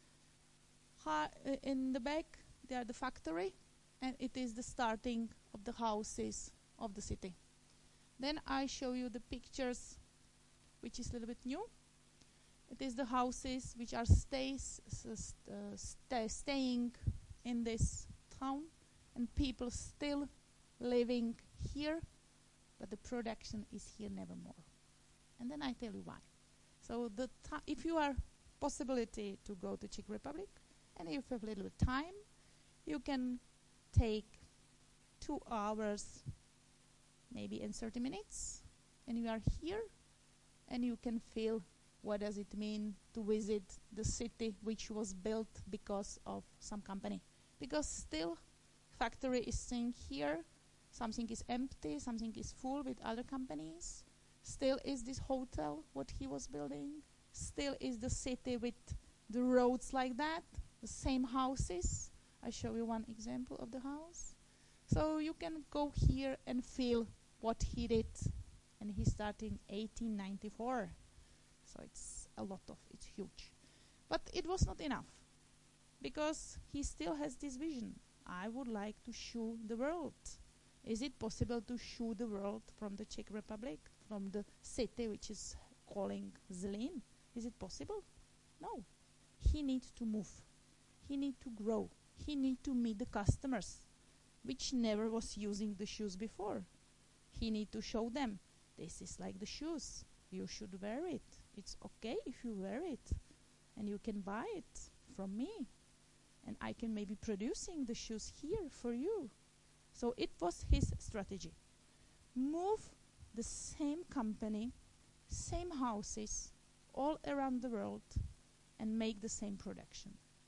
Ha- uh, in the back they are the factory, and it is the starting of the houses of the city. Then I show you the pictures, which is a little bit new. It is the houses which are stays, s- uh, sta- staying in this town, and people still living here, but the production is here nevermore. And then I tell you why. So the ti- if you are possibility to go to Czech Republic, and if you have a little bit time, you can take two hours, maybe in thirty minutes, and you are here, and you can feel what does it mean to visit the city which was built because of some company. Because still factory is saying here, something is empty, something is full with other companies. Still is this hotel what he was building. Still is the city with the roads like that, the same houses. I show you one example of the house. So you can go here and feel what he did. And he started in eighteen ninety-four. So it's a lot of, it's huge. But it was not enough. Because he still has this vision. I would like to show the world. Is it possible to show the world from the Czech Republic, from the city which is calling Zlín? Is it possible? No. He needs to move. He needs to grow. He needs to meet the customers, which never was using the shoes before. He needs to show them, this is like the shoes. You should wear it. It's okay if you wear it. And you can buy it from me. And I can maybe producing the shoes here for you. So it was his strategy. Move the same company, same houses, all around the world, and make the same production.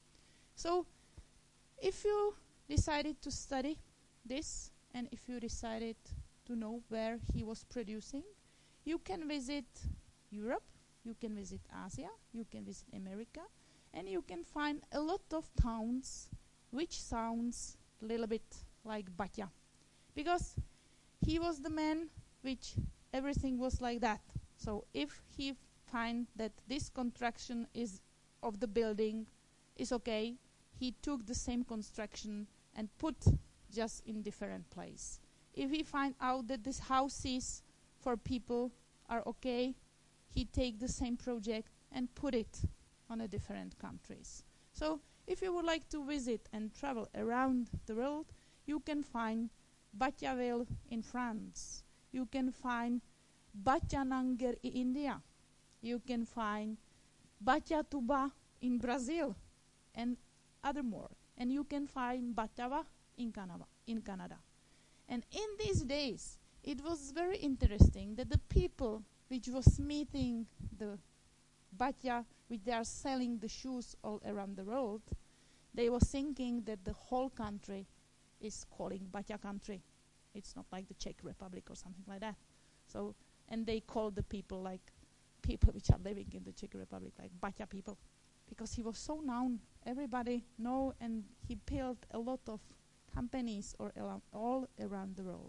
So if you decided to study this, and if you decided to know where he was producing, you can visit Europe, you can visit Asia, you can visit America, and you can find a lot of towns which sounds a little bit like Batya. Because he was the man which everything was like that. So if he find that this construction is of the building is okay, he took the same construction and put just in different place. If he find out that this houses for people are okay, he take the same project and put it on a different countries. So if you would like to visit and travel around the world, you can find Batyaville in France. You can find Batyananger in India. You can find Batyatuba in Brazil and other more. And you can find Batava in Canada. In Canada. And in these days, it was very interesting that the people which was meeting the Batya, which they are selling the shoes all around the world, they were thinking that the whole country is calling Batya country. It's not like the Czech Republic or something like that. So, and they call the people like people which are living in the Czech Republic like Batya people, because he was so known. Everybody know, and he built a lot of companies or al all around the world.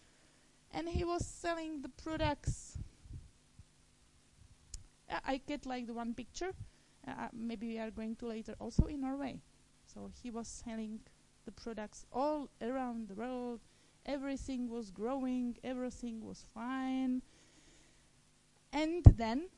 And he was selling the products. Uh, I get like the one picture. Uh, maybe we are going to later also in Norway. So he was selling the products all around the world. Everything was growing. Everything was fine. And then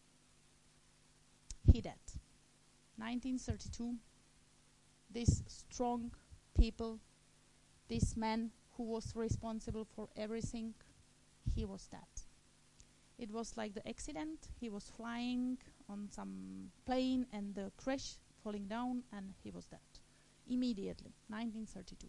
he died. nineteen thirty-two. This strong people, this man who was responsible for everything, he was dead. It was like the accident. He was flying on some plane and the crash, falling down, and he was dead immediately, nineteen thirty-two.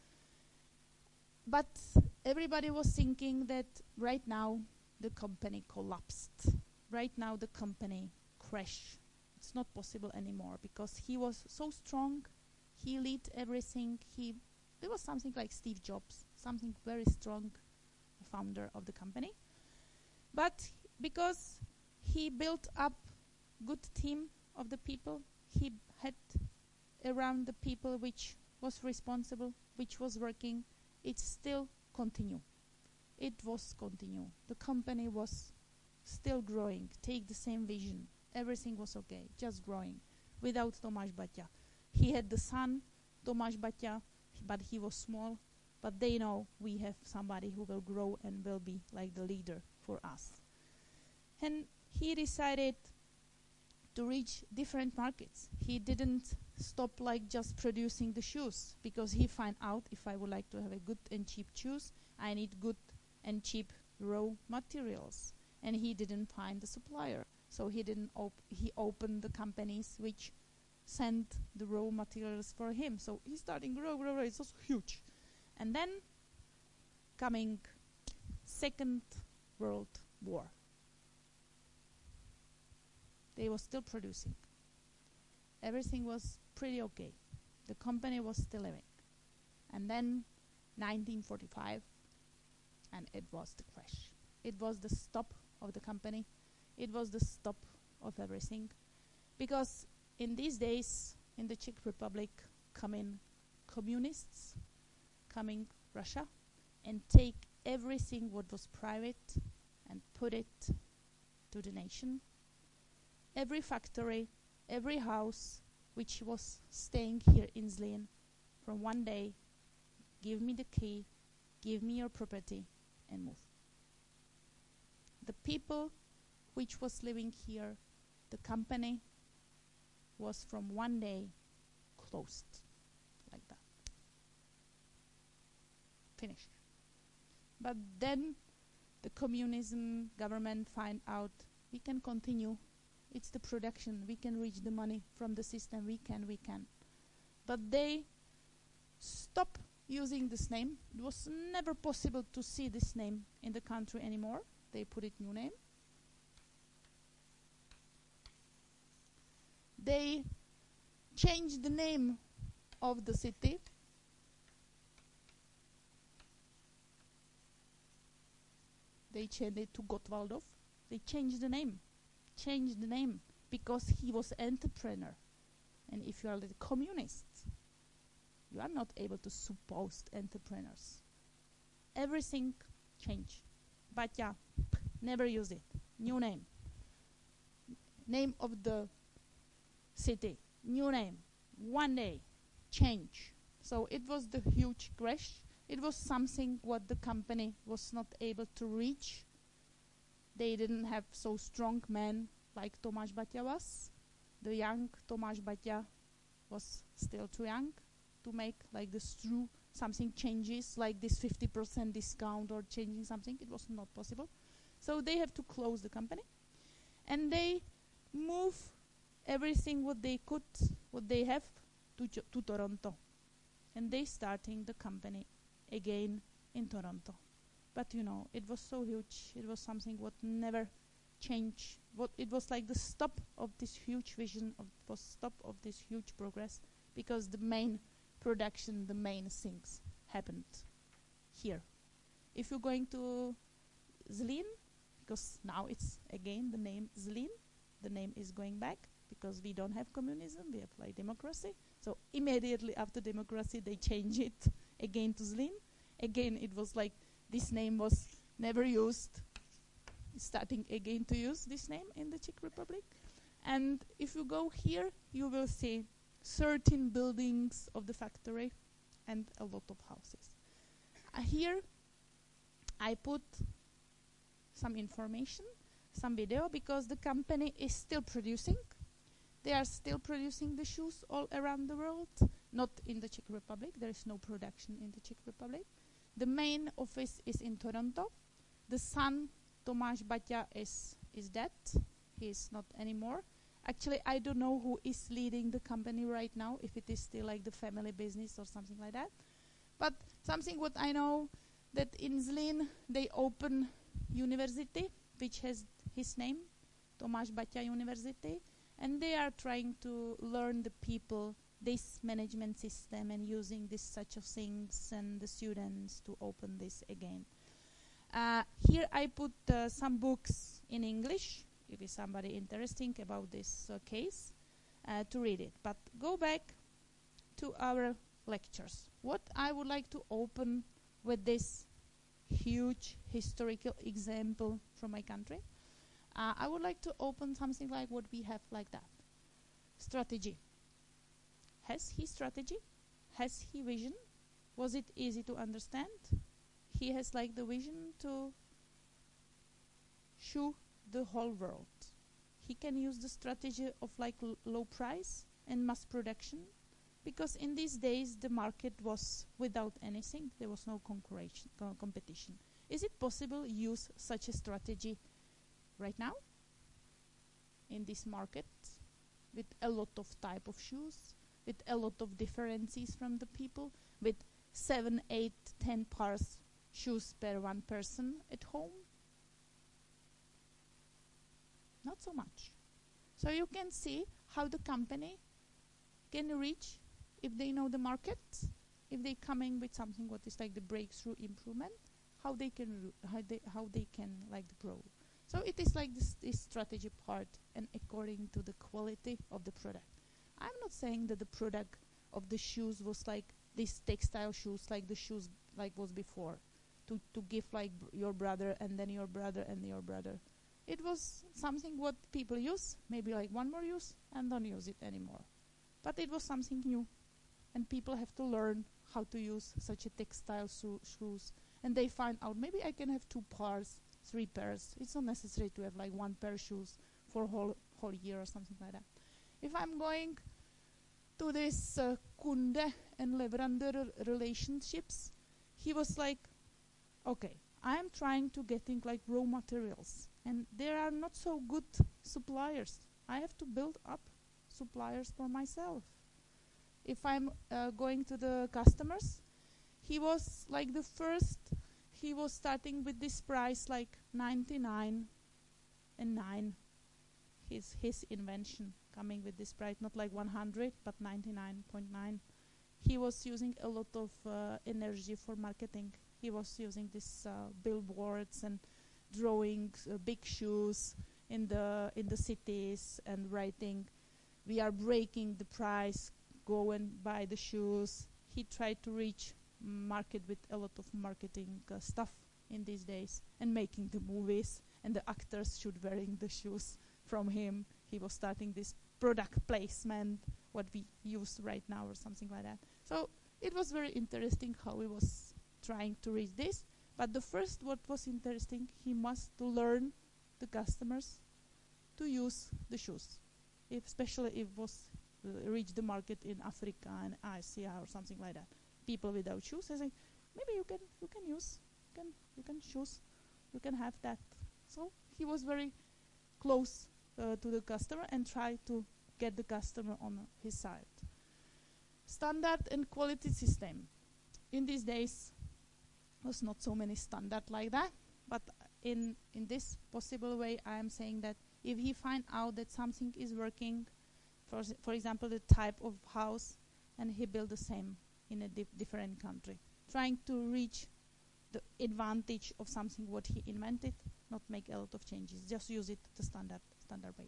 But everybody was thinking that right now the company collapsed. Right now the company crashed. It's not possible anymore because he was so strong. He led everything. He, there was something like Steve Jobs, something very strong founder of the company. But because he built up good team of the people, he had around the people which was responsible, which was working, it still continue. It was continue. The company was still growing, take the same vision. Everything was okay, just growing, without Tomáš Baťa. He had the son, Tomáš Baťa, but he was small. But they know we have somebody who will grow and will be like the leader for us. And he decided to reach different markets. He didn't stop like just producing the shoes, because he found out if I would like to have a good and cheap shoes, I need good and cheap raw materials. And he didn't find the supplier. So he didn't op he opened the companies which sent the raw materials for him. So he's starting grow, grow, grow. It's also huge. And then coming Second World War. They were still producing. Everything was pretty okay. The company was still living. And then nineteen forty-five, and it was the crash. It was the stop of the company. It was the stop of everything. Because in these days, in the Czech Republic, come in communists, coming Russia, and take everything what was private and put it to the nation. Every factory, every house which was staying here in Zlín, from one day, give me the key, give me your property, and move. The people which was living here, the company was from one day closed, like that. Finished. But then the communism government find out we can continue. It's the production. We can reach the money from the system. We can, we can. But they stop using this name. It was never possible to see this name in the country anymore. They put it new name. They changed the name of the city. They changed it to Gottwaldov. They changed the name. Changed the name because he was entrepreneur. And if you are the communists, you are not able to suppose entrepreneurs. Everything changed. But yeah, never use it. New name. Name of the city. New name. One day. Change. So it was the huge crash. It was something what the company was not able to reach. They didn't have so strong men like Tomáš Baťa was. The young Tomáš Baťa was still too young to make like this true something changes like this fifty percent discount or changing something. It was not possible. So they have to close the company. And they move everything what they could, what they have to, to Toronto. And they starting the company again in Toronto. But you know, it was so huge. It was something what never changed. What it was like the stop of this huge vision, of was stop of this huge progress, because the main production, the main things happened here. If you're going to Zlín, because now it's again the name Zlín, the name is going back because we don't have communism, we have like democracy. So immediately after democracy, they change it again to Zlín. Again, it was like this name was never used, starting again to use this name in the Czech Republic. And if you go here, you will see thirteen buildings of the factory and a lot of houses. Uh, here, I put some information, some video, because the company is still producing. They are still producing the shoes all around the world, not in the Czech Republic. There is no production in the Czech Republic. The main office is in Toronto. The son, Tomáš Baťa, is, is dead. He is not anymore. Actually, I don't know who is leading the company right now, if it is still like the family business or something like that. But something what I know, that in Zlín they open university, which has his name, Tomáš Baťa University, and they are trying to learn the people this management system and using this such of things and the students to open this again. Uh, here I put uh, some books in English, if it's somebody interesting about this uh, case, uh, to read it. But go back to our lectures. What I would like to open with this huge historical example from my country, uh, I would like to open something like what we have like that. Strategy. Has he strategy? Has he vision? Was it easy to understand? He has like the vision to show the whole world. He can use the strategy of like l low price and mass production, because in these days the market was without anything. There was no concurrence, co competition. Is it possible to use such a strategy right now in this market with a lot of type of shoes, with a lot of differences from the people, with seven, eight, ten pairs shoes per one person at home? Not so much. So you can see how the company can reach if they know the market, if they coming with something what is like the breakthrough improvement, how they can how they how they can like grow. So it is like this, this strategy part, and according to the quality of the product. I'm not saying that the product of the shoes was like these textile shoes, like the shoes like was before, to to give like br your brother and then your brother and your brother. It was something what people use, maybe like one more use, and don't use it anymore. But it was something new, and people have to learn how to use such a textile shoes, and they find out maybe I can have two pairs, three pairs. It's not necessary to have like one pair of shoes for whole whole year or something like that. If I'm going to this uh, kunde and leverandeur relationships, he was like, okay, I am trying to getting like raw materials, and there are not so good suppliers. I have to build up suppliers for myself. If I'm uh, going to the customers, he was like the first, he was starting with this price like ninety-nine and nine, his, his invention, coming with this price, not like one hundred, but ninety-nine point nine. He was using a lot of uh, energy for marketing. He was using these uh, billboards and drawing uh, big shoes in the in the cities and writing, "We are breaking the price. Go and buy the shoes." He tried to reach market with a lot of marketing uh, stuff in these days, and making the movies, and the actors should wearing the shoes from him. He was starting this product placement, what we use right now or something like that. So it was very interesting how he was trying to reach this. But the first what was interesting, he must learn the customers to use the shoes, if especially if was uh, reach the market in Africa and Asia or something like that. People without shoes, I say, maybe you can you can use, you can you can choose, you can have that. So he was very close uh, to the customer and tried to get the customer on uh, his side. Standard and quality system. In these days, was not so many standard like that, but in in this possible way, I am saying that if he find out that something is working, for for example, the type of house, and he build the same in a dif different country, trying to reach the advantage of something what he invented, not make a lot of changes, just use it the standard standard way.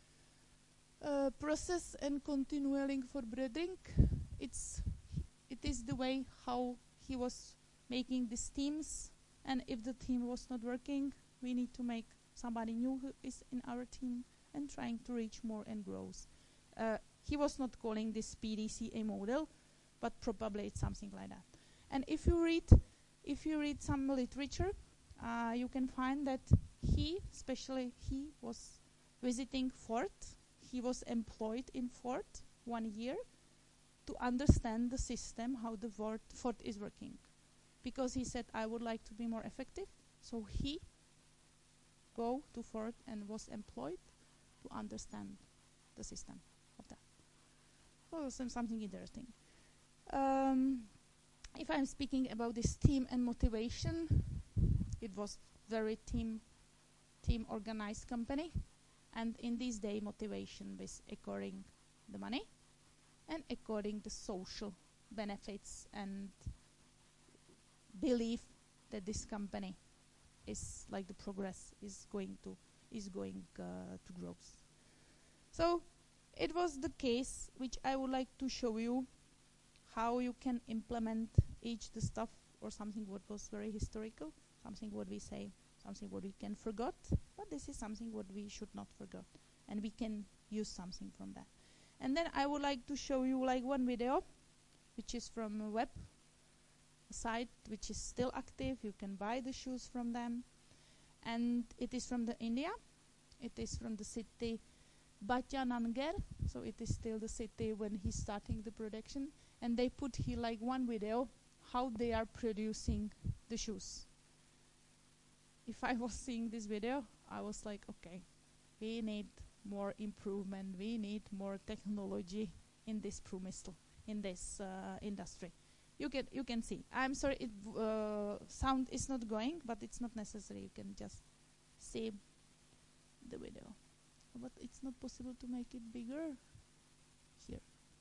Uh, process and continuing for breeding. It's it is the way how he was making these teams, and if the team was not working, we need to make somebody new who is in our team and trying to reach more and grows. Uh, he was not calling this P D C A model, but probably it's something like that. And if you read, if you read some literature, uh, you can find that he, especially he, was visiting Ford. He was employed in Ford one year to understand the system, how the Ford, Ford is working. Because he said, I would like to be more effective. So he go to Ford and was employed to understand the system of that. So some, something interesting. Um, if I'm speaking about this team and motivation, it was very team team organized company. And in this day, motivation was according the money and according the social benefits and belief that this company is like the progress is going to is going uh, to grow. So it was the case which I would like to show you how you can implement each the stuff or something what was very historical, something what we say, something what we can forget, but this is something what we should not forget, and we can use something from that. And then I would like to show you like one video which is from a web site which is still active. You can buy the shoes from them, and it is from the India. It is from the city Bhatjanagar, so it is still the city when he's starting the production, and they put here like one video how they are producing the shoes. If I was seeing this video, I was like, okay, we need more improvement, we need more technology in this Prumysl, in this uh, industry. You can you can see. I'm sorry, it uh, sound is not going, but it's not necessary. You can just see the video. but it's not possible to make it bigger here.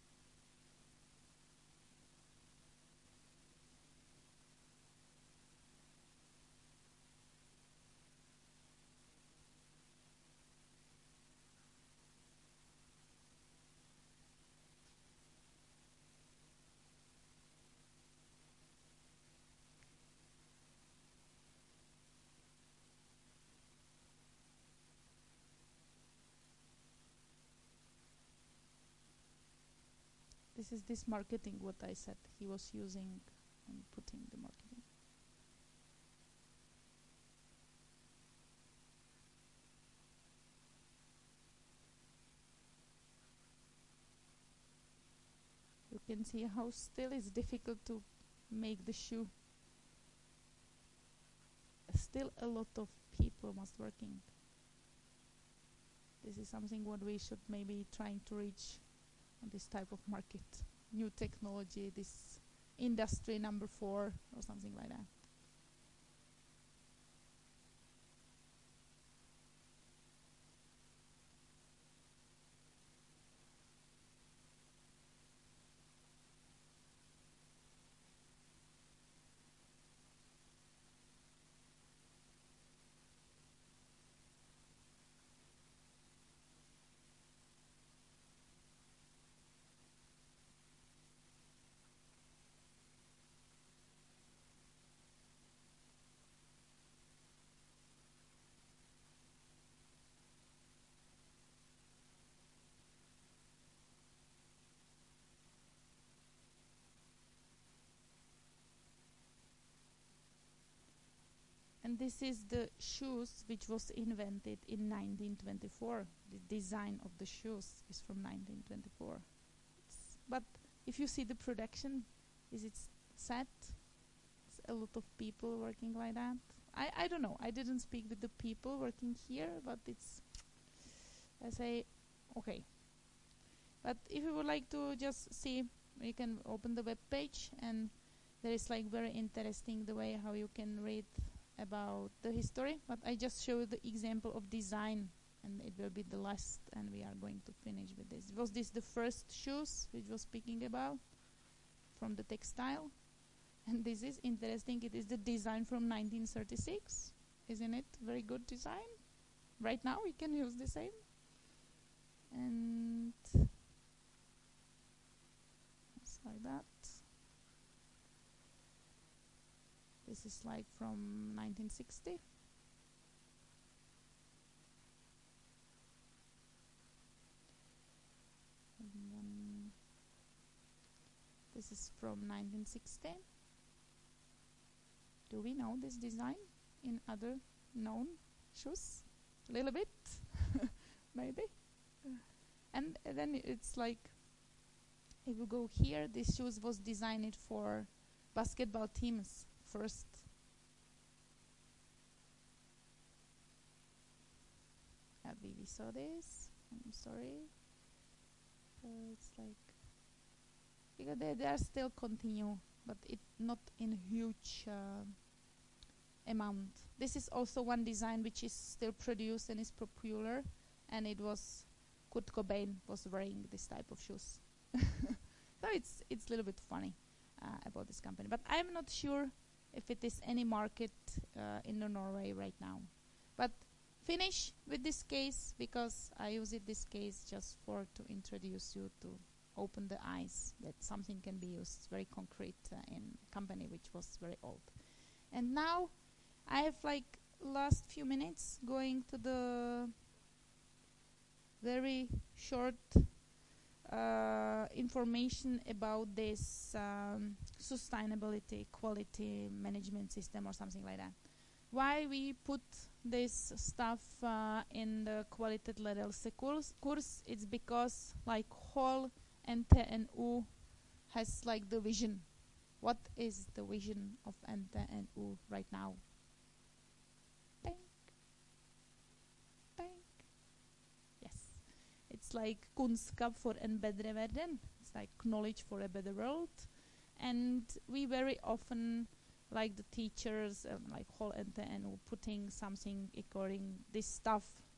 This is this marketing, what I said he was using and putting the marketing. You can see how still it's difficult to make the shoe. Still a lot of people must working. This is something what we should maybe trying to reach on this type of market. New technology, this industry number four or something like that. And this is the shoes which was invented in nineteen twenty-four. The design of the shoes is from nineteen twenty-four. It's but if you see the production, is it set? It's a lot of people working like that. I, I don't know. I didn't speak with the people working here, but it's, I say, okay. But if you would like to just see, you can open the web page, and there is like very interesting the way how you can read about the history. But I just show the example of design, and it will be the last, and we are going to finish with this. Was this the first shoes which was speaking about from the textile? And this is interesting. It is the design from nineteen thirty-six. Isn't it very good design? Right now we can use the same. And it's like that. This is like from nineteen sixty. And then this is from nineteen sixty. Do we know this design in other known shoes? A little bit, maybe. And uh, then it's like, if you go here, this shoes was designed for basketball teams first. Uh, we, we saw this. I'm sorry. Uh, it's like, because they, they are still continue, but it not in huge uh, amount. This is also one design which is still produced and is popular, and it was Kurt Cobain was wearing this type of shoes. So it's it's a little bit funny uh, about this company, but I'm not sure if it is any market uh, in Norway right now. But finish with this case, because I use it this case just for to introduce you to open the eyes that something can be used very concrete uh, in company which was very old. And now I have like last few minutes going to the very short uh, information about this um, sustainability quality management system or something like that. Why we put this stuff uh, in the quality ledelse course, course, it's because like whole N T N U has like the vision. What is the vision of N T N U right now? Think. Think. Yes. It's like kunskap for en bedre verden. It's like knowledge for a better world. And we very often, like the teachers, um, like whole N T N U, putting something according this stuff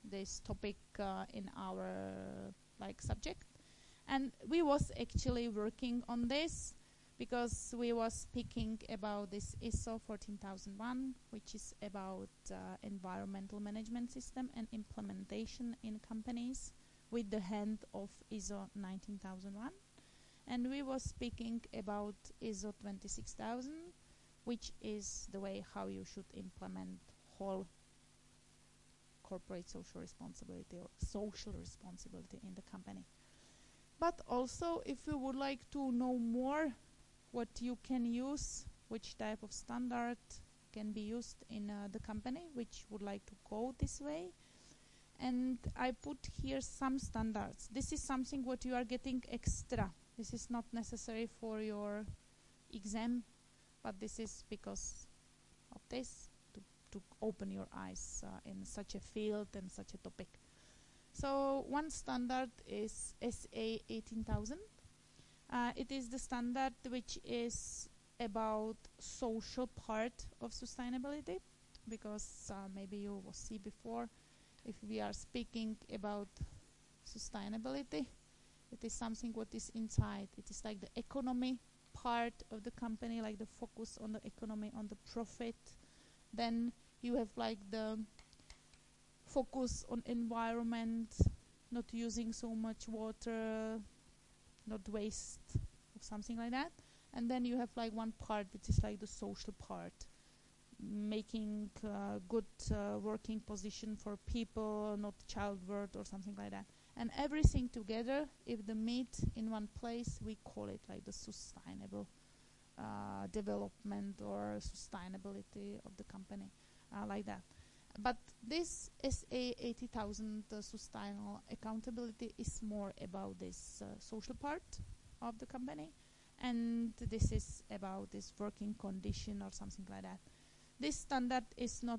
this topic uh, in our like subject, and we was actually working on this because we was speaking about this I S O fourteen thousand one, which is about uh, environmental management system and implementation in companies with the hand of I S O nineteen thousand one. And we was speaking about I S O twenty-six thousand, which is the way how you should implement whole corporate social responsibility or social responsibility in the company. But also, if you would like to know more what you can use, which type of standard can be used in uh, the company, which would like to go this way, and I put here some standards. This is something what you are getting extra. This is not necessary for your exam, but this is because of this, to, to open your eyes uh, in such a field and such a topic. So one standard is S A eighteen thousand. Uh, it is the standard which is about social part of sustainability, because uh, maybe you will see before, if we are speaking about sustainability, it is something what is inside. It is like the economy part of the company, like the focus on the economy, on the profit. Then you have like the focus on environment, not using so much water, not waste, or something like that. And then you have like one part which is like the social part, making uh, good uh, working position for people, not childbirth or something like that. And everything together, if the meet in one place, we call it like the sustainable uh, development or sustainability of the company, uh, like that. But this S A eighty thousand uh, sustainable accountability is more about this uh, social part of the company, and this is about this working condition or something like that. This standard is not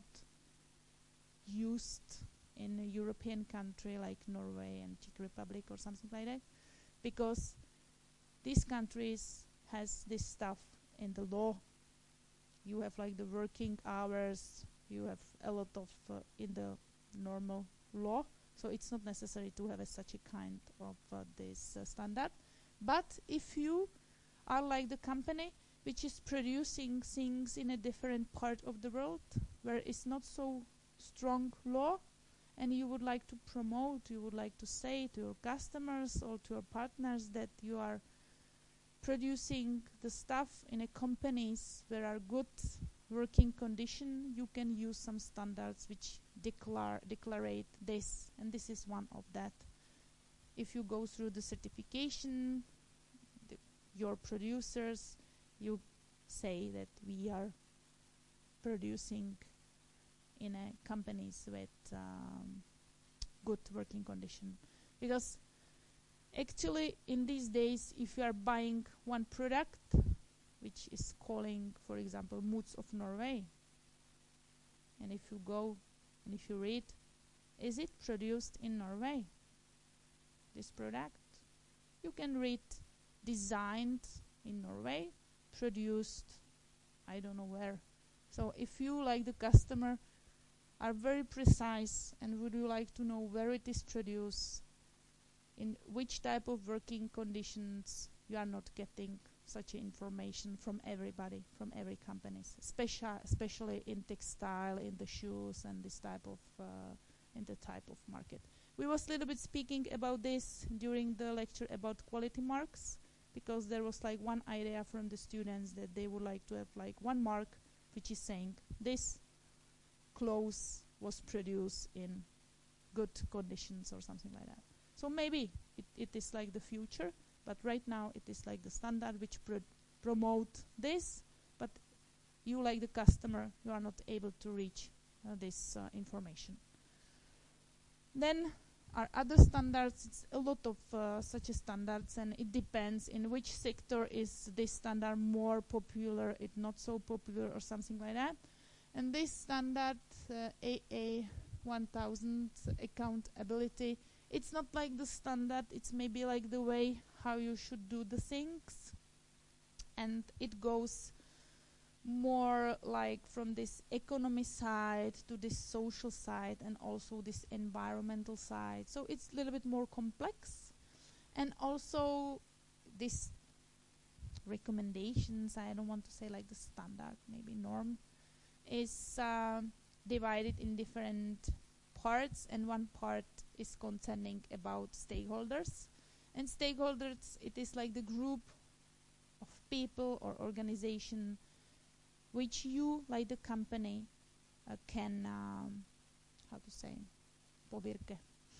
used in a European country like Norway and Czech Republic or something like that, because these countries has this stuff in the law. You have like the working hours, you have a lot of uh, in the normal law, so it's not necessary to have a such a kind of uh, this uh, standard. But if you are like the company which is producing things in a different part of the world where it's not so strong law, and you would like to promote, you would like to say to your customers or to your partners that you are producing the stuff in a companies where are good working condition, you can use some standards which declare declarate this, and this is one of that. If you go through the certification, the, your producers, you say that we are producing in a companies with um, good working condition. Because actually in these days, if you are buying one product which is calling, for example, Moods of Norway, and if you go and if you read, is it produced in Norway, this product? You can read designed in Norway, produced I don't know where. So if you, like the customer, are very precise and would you like to know where it is produced, in which type of working conditions, you are not getting such information from everybody, from every companies, Specia especially in textile, in the shoes, and this type of uh, in the type of market. We was a little bit speaking about this during the lecture about quality marks, because there was like one idea from the students that they would like to have like one mark which is saying this clothes was produced in good conditions or something like that. So maybe it, it is like the future, but right now it is like the standard which pro promote this, but you, like the customer, you are not able to reach uh, this uh, information. Then are other standards. It's a lot of uh, such standards, and it depends in which sector is this standard more popular, it not so popular, or something like that. And this standard uh, A A one thousand accountability, it's not like the standard, it's maybe like the way how you should do the things, and it goes more like from this economy side to this social side and also this environmental side. So it's a little bit more complex. And also this recommendations, I don't want to say like the standard, maybe norm, is uh, divided in different parts, and one part is concerning about stakeholders. And stakeholders, it is like the group of people or organization which you, like the company, uh, can, um, how to say, povirke.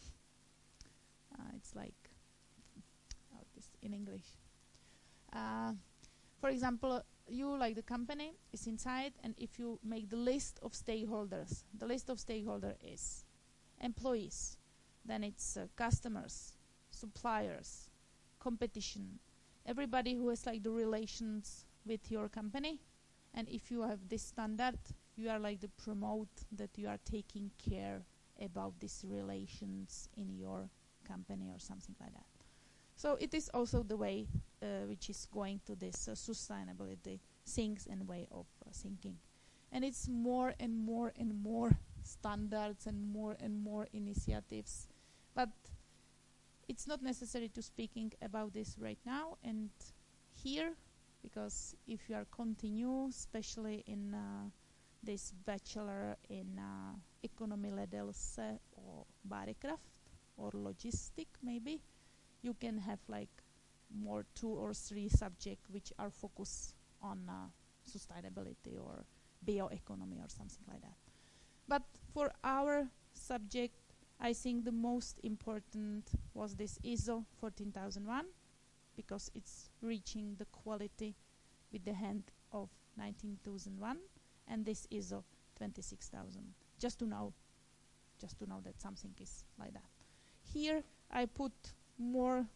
Uh, it's like, how it is in English. Uh, for example, you, like the company, is inside, and if you make the list of stakeholders, the list of stakeholders is employees, then it's uh, customers, suppliers, competition, everybody who has like the relations with your company. And if you have this standard, you are like the promote that you are taking care about these relations in your company or something like that. So it is also the way uh, which is going to this uh, sustainability things and way of uh, thinking. And it's more and more and more standards and more and more initiatives. But it's not necessary to speaking about this right now and here, because if you are continue, especially in uh, this bachelor in uh, economy ledelse or bærekraft or logistic maybe, you can have like more two or three subjects which are focused on uh, sustainability or bioeconomy or something like that. But for our subject, I think the most important was this I S O fourteen thousand one, because it's reaching the quality with the hand of nineteen thousand one, and this I S O twenty-six thousand. Just to know, just to know that something is like that. Here I put more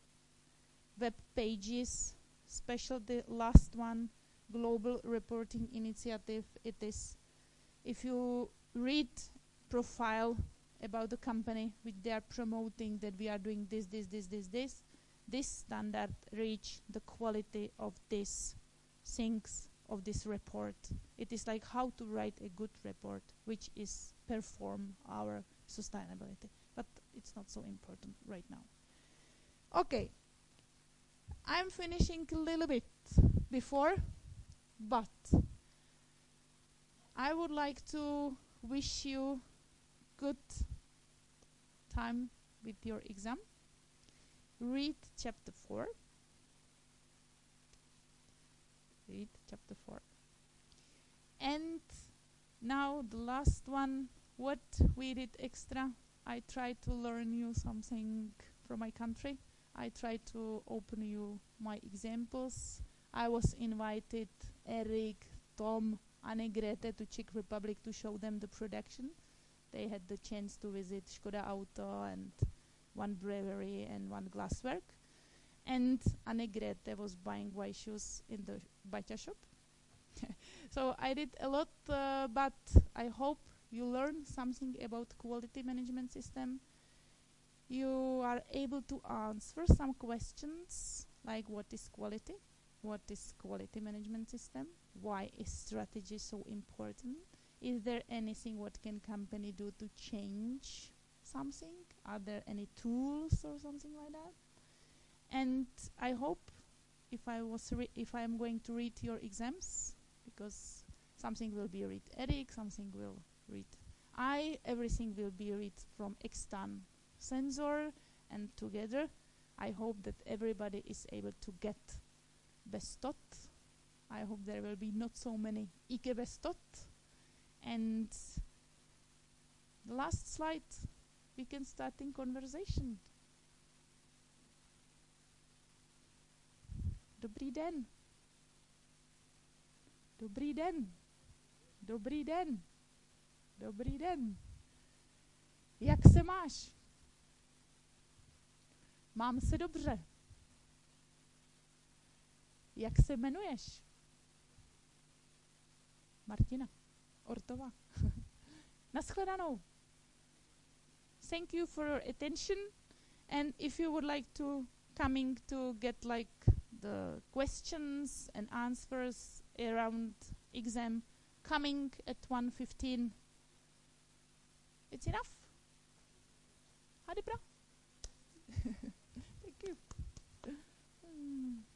web pages, special the last one, Global Reporting Initiative. It is, if you read profile about the company which they are promoting that we are doing this, this, this, this, this, this standard reach the quality of these things of this report. It is like how to write a good report which is perform our sustainability. But it's not so important right now. Okay, I'm finishing a little bit before, but I would like to wish you good time with your exam. Read chapter four. Read chapter four. And now the last one, what we did extra. I tried to learn you something from my country. I tried to open you my examples. I was invited, Eric, Tom, Anne-Grete to Czech Republic to show them the production. They had the chance to visit Škoda Auto and one brewery and one glasswork. And Anne-Grete was buying white shoes in the Baťa shop. So I did a lot, uh, but I hope you learn something about quality management system. You are able to answer some questions like what is quality, what is quality management system, why is strategy so important, is there anything what can company do to change something, are there any tools or something like that. And I hope if I was re if I am going to read your exams, because something will be read Eric, something will read I, everything will be read from external sensor, and together I hope that everybody is able to get bestot. I hope there will be not so many Ike bestot. And the last slide, we can start in conversation. Dobrý den. Dobrý den. Dobrý den. Dobrý den. Jak se máš? Mám se dobře. Jak se jmenuješ? Martina Ortová. Naschledanou. Thank you for your attention, and if you would like to coming to get like the questions and answers around exam coming at one fifteen. It's enough? Ha det bra. Thank you. Mm.